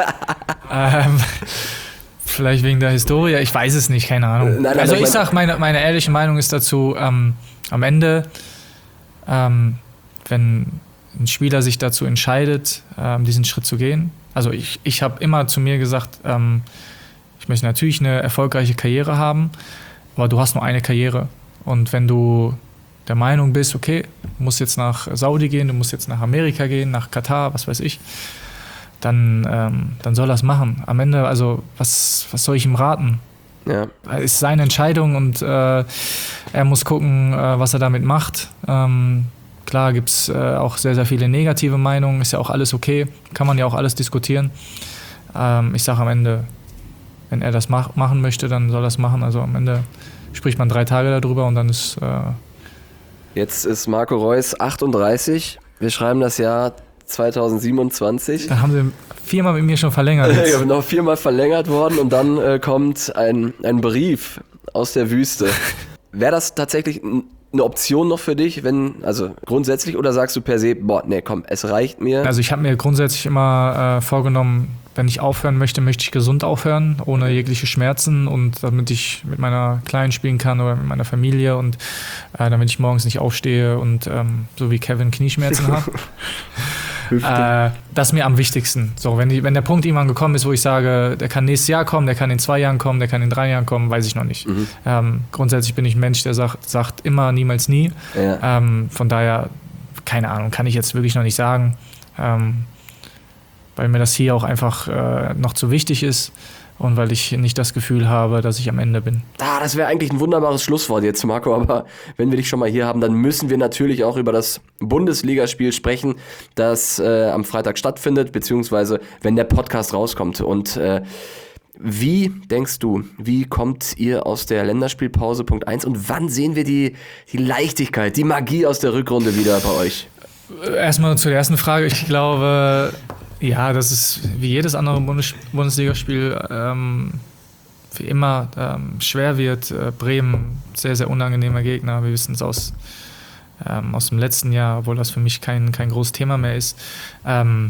ähm, vielleicht wegen der Historie, ich weiß es nicht, keine Ahnung. Nein, nein, also ich ich sage, meine, meine ehrliche Meinung ist dazu, ähm, am Ende, ähm, wenn ein Spieler sich dazu entscheidet, ähm, diesen Schritt zu gehen, also ich, ich habe immer zu mir gesagt, ähm, ich möchte natürlich eine erfolgreiche Karriere haben, aber du hast nur eine Karriere. Und wenn du der Meinung bist, okay, du musst jetzt nach Saudi gehen, du musst jetzt nach Amerika gehen, nach Katar, was weiß ich, dann, ähm, dann soll er es machen. Am Ende, also was, was soll ich ihm raten? Ja. Es ist seine Entscheidung und äh, er muss gucken, äh, was er damit macht. Ähm, klar gibt es äh, auch sehr, sehr viele negative Meinungen, ist ja auch alles okay, kann man ja auch alles diskutieren. Ähm, ich sage am Ende, wenn er das mach, machen möchte, dann soll er es machen. Also am Ende spricht man drei Tage darüber und dann ist... Äh, Jetzt ist Marco Reus achtunddreißig. Wir schreiben das Jahr zweitausendsiebenundzwanzig. Dann haben sie viermal mit mir schon verlängert. Ich habe noch viermal verlängert worden und dann äh, kommt ein, ein Brief aus der Wüste. Wäre das tatsächlich eine Option noch für dich, wenn, also grundsätzlich, oder sagst du per se, boah, nee, komm, es reicht mir? Also ich habe mir grundsätzlich immer äh, vorgenommen, wenn ich aufhören möchte, möchte ich gesund aufhören, ohne jegliche Schmerzen und damit ich mit meiner Kleinen spielen kann oder mit meiner Familie und äh, damit ich morgens nicht aufstehe und ähm, so wie Kevin Knieschmerzen habe. äh, das ist mir am wichtigsten. So, wenn, die, wenn der Punkt irgendwann gekommen ist, wo ich sage, der kann nächstes Jahr kommen, der kann in zwei Jahren kommen, der kann in drei Jahren kommen, weiß ich noch nicht. Mhm. Ähm, grundsätzlich bin ich ein Mensch, der sagt, sagt immer, niemals nie. Ja. Ähm, von daher, keine Ahnung, kann ich jetzt wirklich noch nicht sagen. Ähm, weil mir das hier auch einfach äh, noch zu wichtig ist und weil ich nicht das Gefühl habe, dass ich am Ende bin. Ah, das wäre eigentlich ein wunderbares Schlusswort jetzt, Marco, aber wenn wir dich schon mal hier haben, dann müssen wir natürlich auch über das Bundesligaspiel sprechen, das äh, am Freitag stattfindet, beziehungsweise wenn der Podcast rauskommt. Und äh, wie denkst du, wie kommt ihr aus der Länderspielpause, Punkt eins, und wann sehen wir die, die Leichtigkeit, die Magie aus der Rückrunde wieder bei euch? Erstmal zur ersten Frage. Ich glaube... Ja, das ist wie jedes andere Bundes- Bundesligaspiel ähm, wie immer ähm, schwer wird. Äh, Bremen, sehr, sehr unangenehmer Gegner. Wir wissen es aus, ähm, aus dem letzten Jahr, obwohl das für mich kein, kein großes Thema mehr ist. Ähm,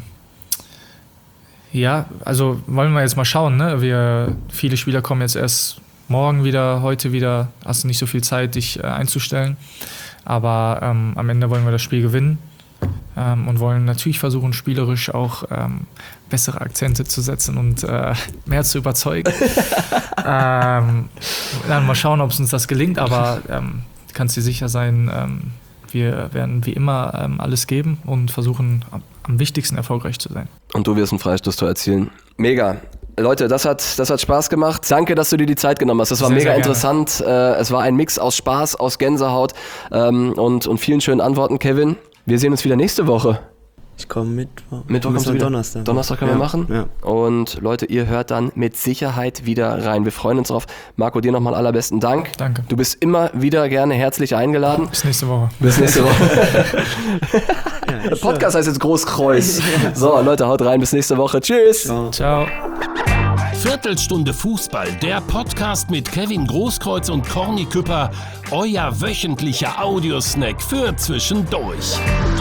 ja, also wollen wir jetzt mal schauen. Ne? Wir, viele Spieler kommen jetzt erst morgen wieder, heute wieder. Hast du nicht so viel Zeit, dich äh, einzustellen. Aber ähm, am Ende wollen wir das Spiel gewinnen. Ähm, und wollen natürlich versuchen, spielerisch auch ähm, bessere Akzente zu setzen und äh, mehr zu überzeugen. ähm, dann mal schauen, ob es uns das gelingt, aber ähm, kannst dir sicher sein, ähm, wir werden wie immer ähm, alles geben und versuchen, am, am wichtigsten erfolgreich zu sein. Und du wirst einen Freistoßtor erzielen. Mega. Leute, das hat, das hat Spaß gemacht. Danke, dass du dir die Zeit genommen hast. Das war sehr, mega sehr interessant. Äh, es war ein Mix aus Spaß, aus Gänsehaut ähm, und, und vielen schönen Antworten, Kevin. Wir sehen uns wieder nächste Woche. Ich komme Mittwoch. Mittwoch kommst du wieder? Donnerstag. Donnerstag können ja, wir machen. Ja. Und Leute, ihr hört dann mit Sicherheit wieder rein. Wir freuen uns drauf. Marco, dir nochmal allerbesten Dank. Danke. Du bist immer wieder gerne herzlich eingeladen. Bis nächste Woche. Bis nächste Woche. ja, Der Podcast heißt jetzt Großkreuz. So, Leute, haut rein. Bis nächste Woche. Tschüss. Ciao. Ciao. Viertelstunde Fußball, der Podcast mit Kevin Großkreuz und Corny Küpper, euer wöchentlicher Audiosnack für zwischendurch.